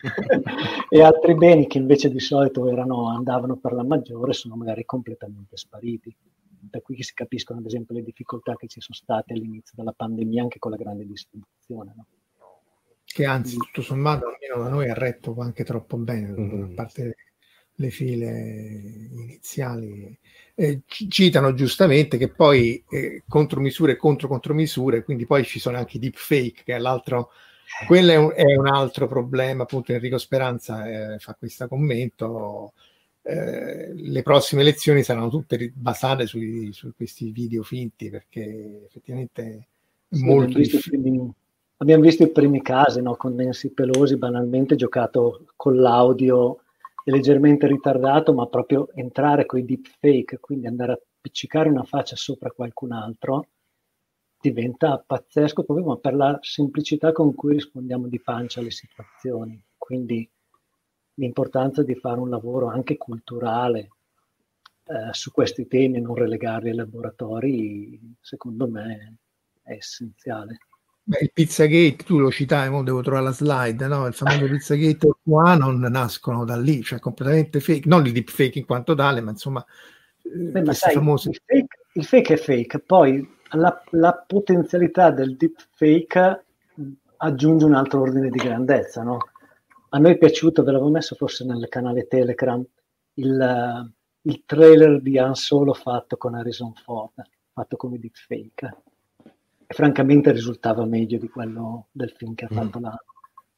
E altri beni che invece di solito erano, andavano per la maggiore sono magari completamente spariti. Da qui si capiscono ad esempio le difficoltà che ci sono state all'inizio della pandemia anche con la grande distribuzione, no? Che anzi tutto sommato almeno da noi ha retto anche troppo bene, mm-hmm. a parte le file iniziali. Eh, citano giustamente che poi eh, contromisure e contro contromisure, quindi poi ci sono anche i deepfake, che è l'altro, quello è un, è un altro problema. Appunto Enrico Speranza eh, fa questo commento, eh, le prossime elezioni saranno tutte basate sui, su questi video finti, perché effettivamente è sì, molto difficile. Abbiamo visto i primi casi, no? Con Nancy Pelosi banalmente giocato con l'audio leggermente ritardato, ma proprio entrare con i deepfake, quindi andare a appiccicare una faccia sopra qualcun altro, diventa pazzesco proprio, ma per la semplicità con cui rispondiamo di pancia alle situazioni. Quindi l'importanza di fare un lavoro anche culturale eh, su questi temi e non relegarli ai laboratori, secondo me è essenziale. Beh, il Pizzagate, tu lo citavi, mo devo trovare la slide, no? Il famoso Pizzagate e QAnon nascono da lì, cioè completamente fake, non il deepfake in quanto tale, ma insomma Beh, ma sai, famose... il, fake, il fake è fake, poi la, la potenzialità del deepfake aggiunge un altro ordine di grandezza, no? A noi è piaciuto, ve l'avevo messo forse nel canale Telegram, il, il trailer di Han Solo fatto con Harrison Ford, fatto come deepfake. E francamente risultava meglio di quello del film che ha fatto mm. la,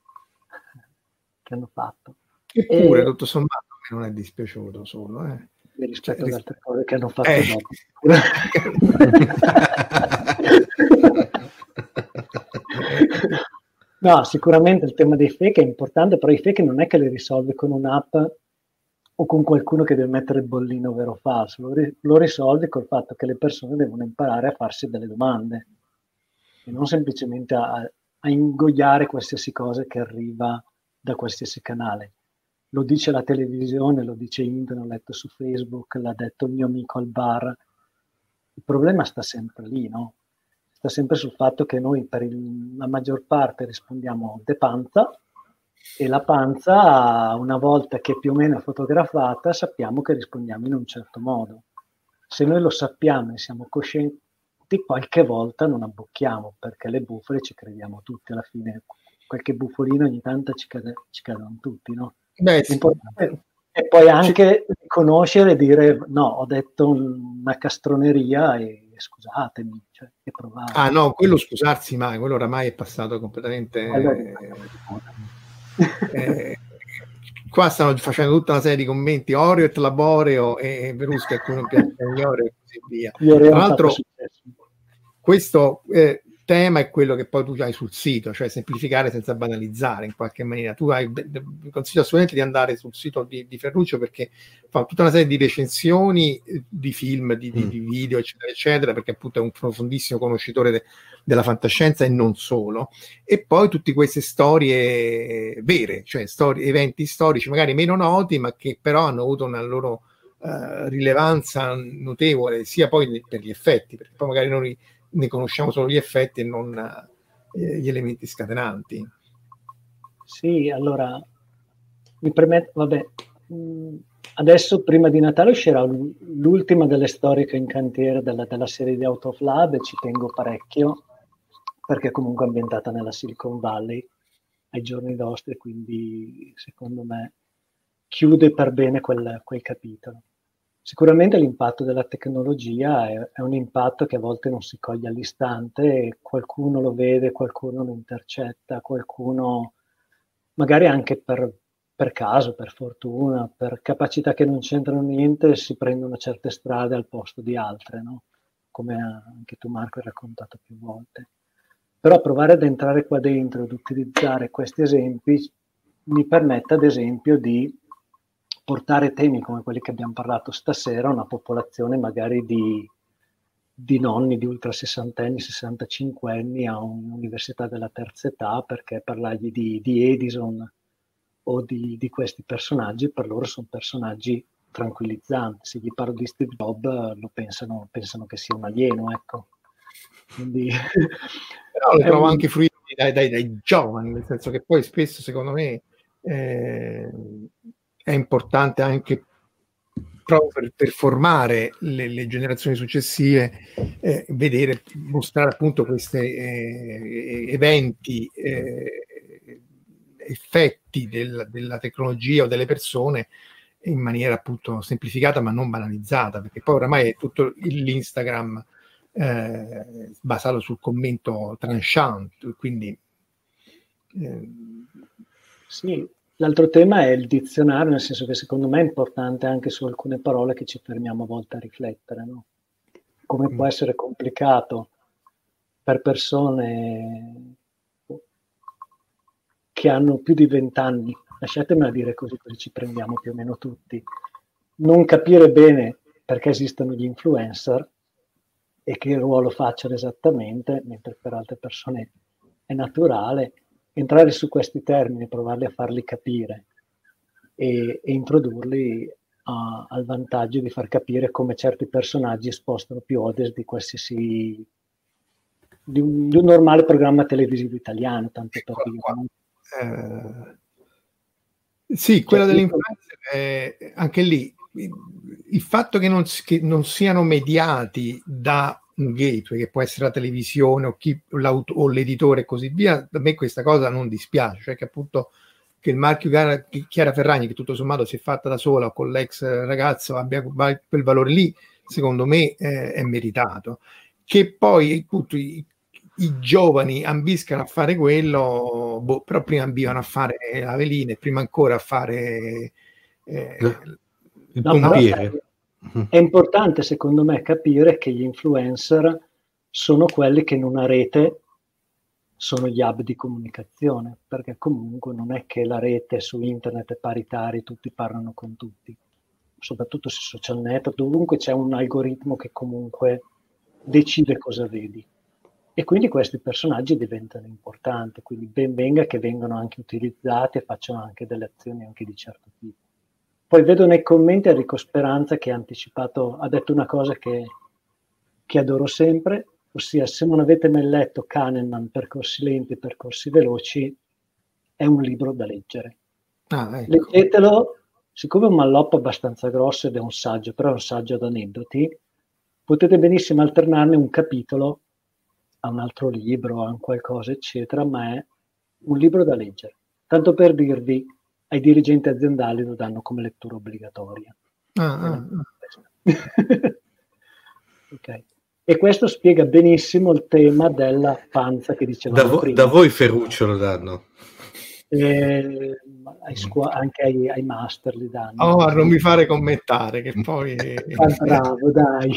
che hanno fatto. Eppure, e, tutto sommato, non è dispiaciuto solo, eh. rispetto cioè, ad altre cose che hanno fatto eh. dopo. No, sicuramente il tema dei fake è importante, però i fake non è che li risolvi con un'app o con qualcuno che deve mettere il bollino vero o falso, lo, ri- lo risolvi col fatto che le persone devono imparare a farsi delle domande. e non semplicemente a, a ingoiare qualsiasi cosa che arriva da qualsiasi canale. Lo dice la televisione, lo dice internet, l'ho letto su Facebook, l'ha detto il mio amico al bar. Il problema sta sempre lì, no? Sta sempre sul fatto che noi per il, la maggior parte rispondiamo de panza, e la panza, una volta che più o meno è fotografata, sappiamo che rispondiamo in un certo modo. Se noi lo sappiamo e siamo coscienti, qualche volta non abbocchiamo, perché le bufale ci crediamo tutti, alla fine qualche bufolino ogni tanto ci, cade, ci cadono tutti, no? Beh, sì. E poi anche riconoscere e dire no, ho detto una castroneria e scusatemi, cioè, e provare. Ah no, quello scusarsi mai, quello oramai è passato completamente... Allora, eh, qua stanno facendo tutta una serie di commenti, Oreo et Laboreo e Verusca, a cui non piace Oreo e così via. Tra l'altro questo eh, tema è quello che poi tu hai sul sito, cioè semplificare senza banalizzare in qualche maniera. Tu hai, vi consiglio assolutamente di andare sul sito di, di Ferruccio, perché fa tutta una serie di recensioni di film, di, di, di video, eccetera, eccetera, perché appunto è un profondissimo conoscitore de, della fantascienza e non solo. E poi tutte queste storie vere, cioè storie, eventi storici magari meno noti, ma che però hanno avuto una loro uh, rilevanza notevole, sia poi per gli effetti, perché poi magari noi ne conosciamo solo gli effetti e non eh, gli elementi scatenanti. Sì, allora mi permetto, vabbè, mh, adesso prima di Natale uscirà l'ultima delle storie che ho in cantiere della, della serie di Out of Lab, e ci tengo parecchio perché è comunque ambientata nella Silicon Valley ai giorni nostri, quindi secondo me chiude per bene quel, quel capitolo. Sicuramente l'impatto della tecnologia è, è un impatto che a volte non si coglie all'istante, e qualcuno lo vede, qualcuno lo intercetta, qualcuno magari anche per, per caso, per fortuna, per capacità che non c'entrano niente, si prendono certe strade al posto di altre, no? Come anche tu, Marco, hai raccontato più volte. Però provare ad entrare qua dentro ed utilizzare questi esempi mi permette ad esempio di portare temi come quelli che abbiamo parlato stasera a una popolazione magari di, di nonni di ultra sessantenni, sessantacinquenni a un'università della terza età, perché parlargli di, di Edison o di, di questi personaggi, per loro sono personaggi tranquillizzanti. Se gli parlo di Steve Jobs lo pensano, pensano che sia un alieno, ecco. Quindi però lo trovo un... anche fruibili dai, dai, dai giovani, nel senso che poi spesso secondo me eh, è importante anche proprio per, per formare le, le generazioni successive, eh, vedere, mostrare appunto questi eh, eventi, eh, effetti del, della tecnologia o delle persone in maniera appunto semplificata ma non banalizzata, perché poi oramai è tutto l'Instagram eh, basato sul commento tranchant, quindi eh, sì. L'altro tema è il dizionario, nel senso che secondo me è importante anche su alcune parole che ci fermiamo a volte a riflettere, no? Come mm. può essere complicato per persone che hanno più di vent'anni, lasciatemela dire così, così ci prendiamo più o meno tutti, non capire bene perché esistono gli influencer e che ruolo facciano esattamente, mentre per altre persone è naturale. Entrare su questi termini, provarli a farli capire e, e introdurli a, al vantaggio di far capire come certi personaggi spostano più audience di qualsiasi di un, di un normale programma televisivo italiano, tanto per dire. Eh, sì, quella cioè, dell'influencer è anche lì il fatto che non, che non siano mediati da un gateway, che può essere la televisione o, chi, o l'editore e così via, a me questa cosa non dispiace, cioè che appunto che il marchio Chiara, Chiara Ferragni, che tutto sommato si è fatta da sola o con l'ex ragazzo, abbia quel valore lì, secondo me eh, è meritato. Che poi appunto i, i giovani ambiscano a fare quello, boh, però prima ambivano a fare la velina e prima ancora a fare eh, il pompiere. No, è importante secondo me capire che gli influencer sono quelli che in una rete sono gli hub di comunicazione, perché comunque non è che la rete su internet è paritaria, tutti parlano con tutti, soprattutto sui social network, dovunque c'è un algoritmo che comunque decide cosa vedi. E quindi questi personaggi diventano importanti, quindi ben venga che vengano anche utilizzati e facciano anche delle azioni anche di certo tipo. Poi vedo nei commenti Enrico Speranza che ha anticipato, ha detto una cosa che, che adoro sempre, ossia se non avete mai letto Kahneman, Percorsi lenti, percorsi veloci, è un libro da leggere. Ah, ecco. Leggetelo, siccome è un malloppo abbastanza grosso ed è un saggio, però è un saggio ad aneddoti, potete benissimo alternarne un capitolo a un altro libro, a un qualcosa, eccetera, ma è un libro da leggere. Tanto per dirvi, ai dirigenti aziendali lo danno come lettura obbligatoria. Ah, ah, ah. Ok. E questo spiega benissimo il tema della panza che dicevamo da, vo- prima. da voi Ferruccio lo danno? Eh, ai scu- anche ai, ai master li danno. Oh, non mi fare commentare che poi... Ah, bravo, dai.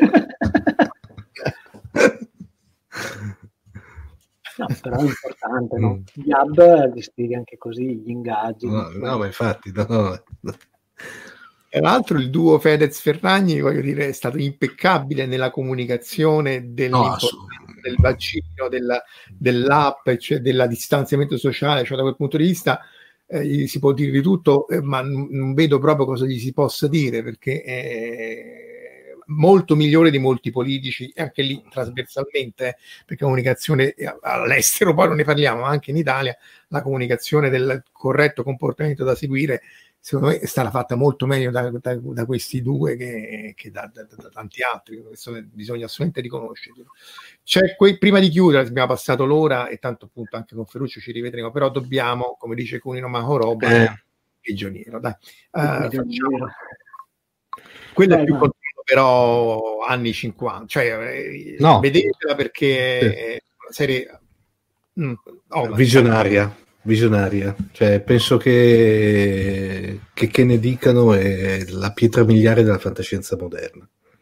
No, però è importante, no? Gab li spiega anche così, gli ingaggi. No, no, ma infatti, no, no. Tra l'altro il duo Fedez-Ferragni, voglio dire, è stato impeccabile nella comunicazione dell'importanza No, del vaccino, della, dell'app, cioè della distanziamento sociale, cioè da quel punto di vista eh, si può dire di tutto, eh, ma n- non vedo proprio cosa gli si possa dire, perché è molto migliore di molti politici, e anche lì trasversalmente, eh, perché comunicazione all'estero, poi non ne parliamo, anche in Italia, la comunicazione del corretto comportamento da seguire secondo me è stata fatta molto meglio da, da, da questi due che, che da, da, da tanti altri. Questo bisogna assolutamente riconoscerlo. C'è que- prima di chiudere, abbiamo passato l'ora e tanto appunto anche con Ferruccio ci rivedremo, però dobbiamo, come dice Cunino Mahoroba, eh. prigioniero, dai. Uh, facciamo. Quello dai, è più ma... continuo, però anni cinquanta, cioè no. Vedetela perché sì. È una serie mm, oh, visionaria. Visionaria, cioè penso che, che che ne dicano è la pietra miliare della fantascienza moderna,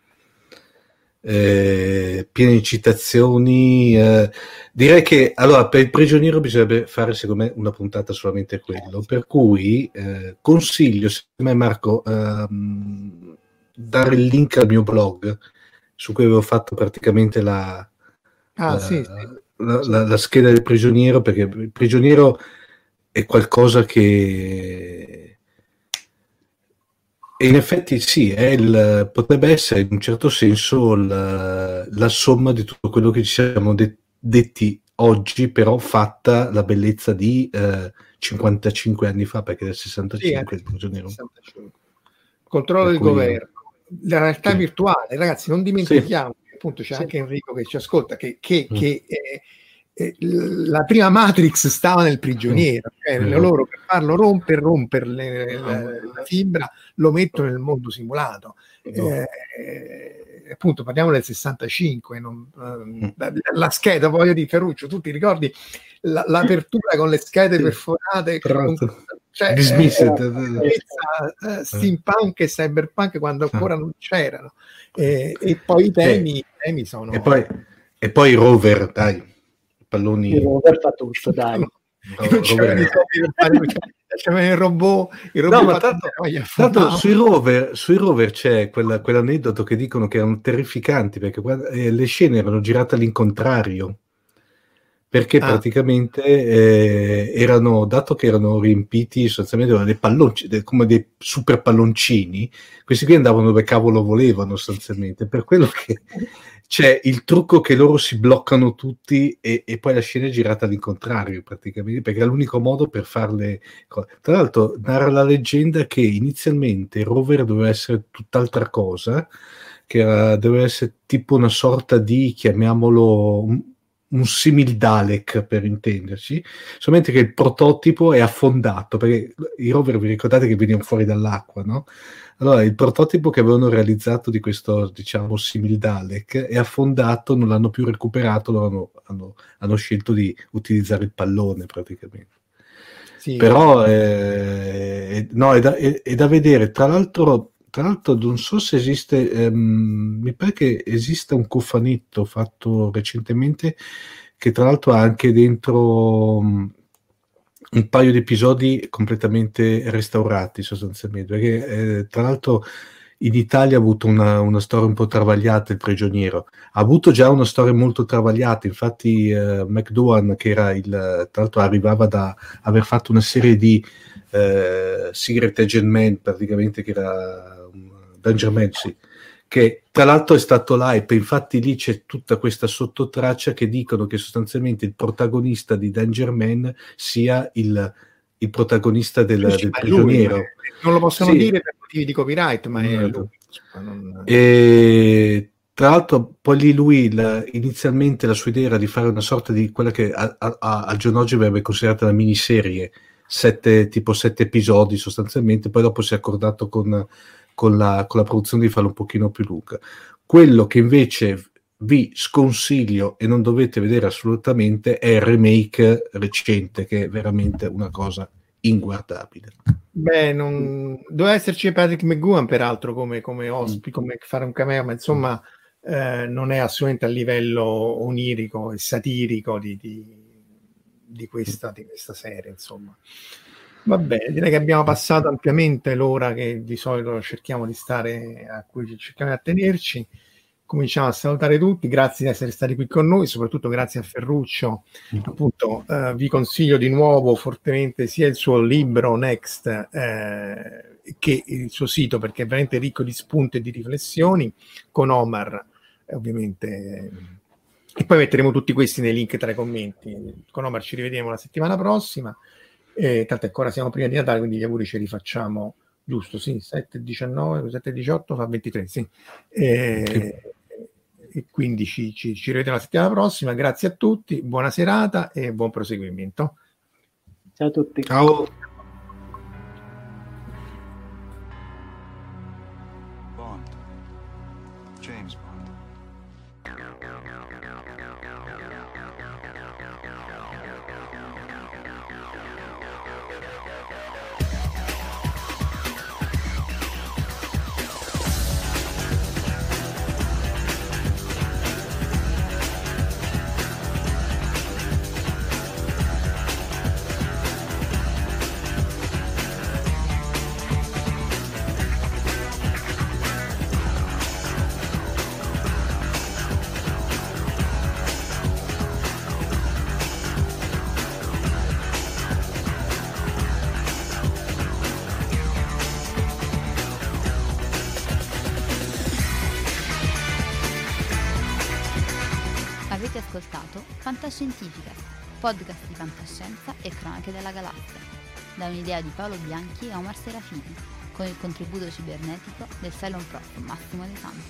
eh, piena di citazioni, eh, direi che allora per il prigioniero bisognerebbe fare secondo me una puntata solamente quello, per cui eh, consiglio secondo me Marco ehm, dare il link al mio blog su cui avevo fatto praticamente la ah, la, sì, sì. La, la, la scheda del prigioniero, perché il prigioniero è qualcosa che e in effetti sì, è il, potrebbe essere in un certo senso la, la somma di tutto quello che ci siamo de- detti oggi, però fatta la bellezza di eh, cinquantacinque anni fa, perché del sessantacinque sì, il prigioniero. sessantacinque. Controllo del cui... governo, la realtà sì. virtuale, ragazzi, non dimentichiamo, sì. appunto c'è sì. anche Enrico che ci ascolta, che, che, mm. che eh, eh, la prima Matrix stava nel prigioniero, mm. cioè mm. loro per farlo rompere, rompere le, la, la fibra, lo mettono nel mondo simulato. Mm. Eh, eh, appunto parliamo del sessantacinque, non, eh, la, la scheda, voglio dire, Ferruccio, tu ti ricordi la, l'apertura con le schede perforate? Con, cioè, Dismissed, eh, eh, steampunk e cyberpunk quando ancora non c'erano, eh, e poi i temi, i temi sono e poi, e poi i rover, dai, i palloni, il rover fa tutto, dai. No, non c'erano i soldi c'erano il robot, il robot no, ma tanto, tanto sui rover sui rover c'è quella, quell'aneddoto che dicono che erano terrificanti perché eh, le scene erano girate all'incontrario, perché ah. praticamente eh, erano, dato che erano riempiti sostanzialmente dei palloncini, come dei super palloncini, questi qui andavano dove cavolo volevano sostanzialmente, per quello che c'è il trucco che loro si bloccano tutti e, e poi la scena è girata all'incontrario praticamente, perché è l'unico modo per farle. Tra l'altro narra la leggenda che inizialmente il rover doveva essere tutt'altra cosa, che era, doveva essere tipo una sorta di, chiamiamolo un, un simil Dalek per intenderci, solamente che il prototipo è affondato, perché i rover vi ricordate che venivano fuori dall'acqua, no? Allora il prototipo che avevano realizzato di questo, diciamo, simil Dalek è affondato, non l'hanno più recuperato, loro hanno, hanno, hanno scelto di utilizzare il pallone praticamente. Sì. Però eh, no, è da, è, è da vedere. Tra l'altro Tra l'altro non so se esiste, ehm, mi pare che esista un cofanetto fatto recentemente che tra l'altro ha anche dentro um, un paio di episodi completamente restaurati sostanzialmente, perché eh, tra l'altro in Italia ha avuto una, una storia un po' travagliata, Il prigioniero. Ha avuto già una storia molto travagliata, infatti eh, McDoohan, che era il, tra l'altro arrivava da aver fatto una serie di eh, Secret Agent Man, praticamente, che era um, Danger Man, sì, che tra l'altro è stato l'hype, infatti lì c'è tutta questa sottotraccia che dicono che sostanzialmente il protagonista di Danger Man sia il, il protagonista del, del prigioniero. Lui, non lo possono sì. dire per motivi di copyright, ma è lui. Non... E tra l'altro poi lì lui la, inizialmente la sua idea era di fare una sorta di quella che a, a, a giorno oggi avrebbe considerato una miniserie, sette, tipo sette episodi sostanzialmente, poi dopo si è accordato con, con, la, con la produzione di farlo un pochino più lunga. Quello che invece vi sconsiglio e non dovete vedere assolutamente è il remake recente, che è veramente una cosa inguardabile. Beh, non... doveva esserci Patrick McGoohan peraltro come, come ospite, come fare un cameo, ma insomma eh, non è assolutamente a livello onirico e satirico di, di, di, questa, di questa serie, insomma. Va bene, direi che abbiamo passato ampiamente l'ora che di solito cerchiamo di stare, a cui cerchiamo di attenerci. Cominciamo a salutare tutti, grazie di essere stati qui con noi, soprattutto grazie a Ferruccio. Appunto eh, vi consiglio di nuovo fortemente sia il suo libro Next eh, che il suo sito, perché è veramente ricco di spunti e di riflessioni, con Omar eh, ovviamente eh, e poi metteremo tutti questi nei link tra i commenti. Con Omar ci rivediamo la settimana prossima, eh, tanto ancora siamo prima di Natale, quindi gli auguri ce li facciamo. Giusto, sì, sette diciannove, sette diciotto fa ventitré, sì. E, e quindi ci, ci, ci rivedremo la settimana prossima. Grazie a tutti, buona serata e buon proseguimento. Ciao a tutti. Ciao. Bond. James Bond. Avete ascoltato Fantascientificast, podcast di fantascienza e cronache della galassia, da un'idea di Paolo Bianchi e Omar Serafini, con il contributo cibernetico del Cylon Prof Massimo De Santo.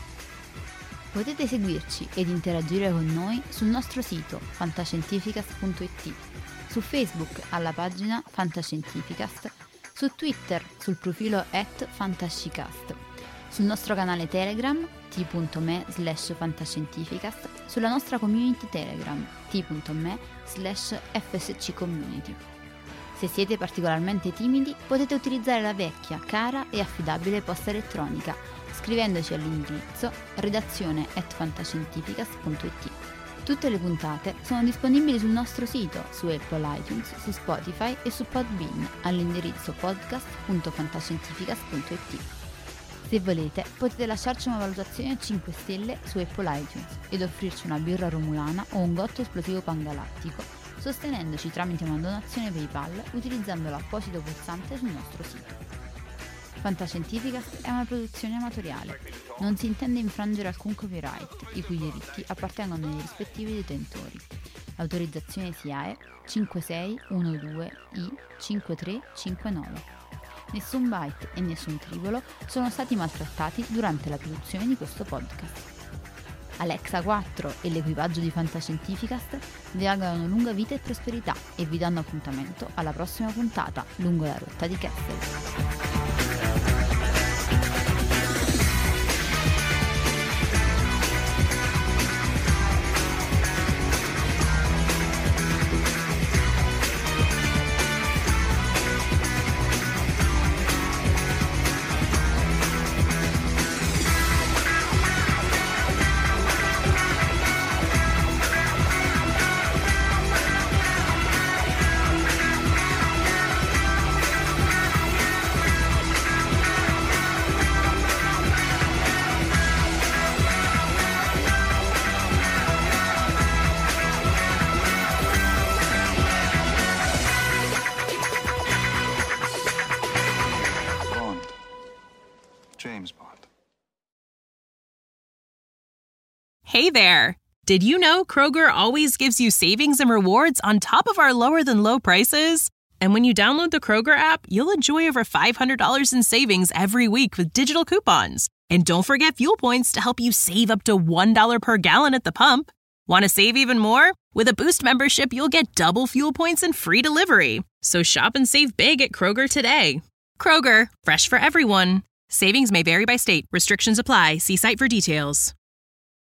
Potete seguirci ed interagire con noi sul nostro sito fantascientificast punto it, su Facebook alla pagina Fantascientificast, su Twitter sul profilo at fantascicast, sul nostro canale Telegram t.me slash fantascientificast, sulla nostra community Telegram t.me slash fsccommunity. Se siete particolarmente timidi potete utilizzare la vecchia, cara e affidabile posta elettronica scrivendoci all'indirizzo redazione at fantascientificast punto it. Tutte le puntate sono disponibili sul nostro sito, su Apple iTunes, su Spotify e su Podbean all'indirizzo podcast punto fantascientificast punto it. Se volete, potete lasciarci una valutazione a cinque stelle su Apple iTunes ed offrirci una birra romulana o un gotto esplosivo pangalattico, sostenendoci tramite una donazione PayPal utilizzando l'apposito pulsante sul nostro sito. Fantascientificast è una produzione amatoriale. Non si intende infrangere alcun copyright, i cui diritti appartengono ai rispettivi detentori. L'autorizzazione S I A E cinque sei uno due I cinque tre cinque nove. Nessun byte e nessun tribolo sono stati maltrattati durante la produzione di questo podcast. Alexa quattro e l'equipaggio di Fantascientificast vi augurano lunga vita e prosperità e vi danno appuntamento alla prossima puntata lungo la rotta di Kessel. Hey there! Did you know Kroger always gives you savings and rewards on top of our lower-than-low prices? And when you download the Kroger app, you'll enjoy over five hundred dollars in savings every week with digital coupons. And don't forget fuel points to help you save up to one dollar per gallon at the pump. Want to save even more? With a Boost membership, you'll get double fuel points and free delivery. So shop and save big at Kroger today. Kroger, fresh for everyone. Savings may vary by state. Restrictions apply. See site for details.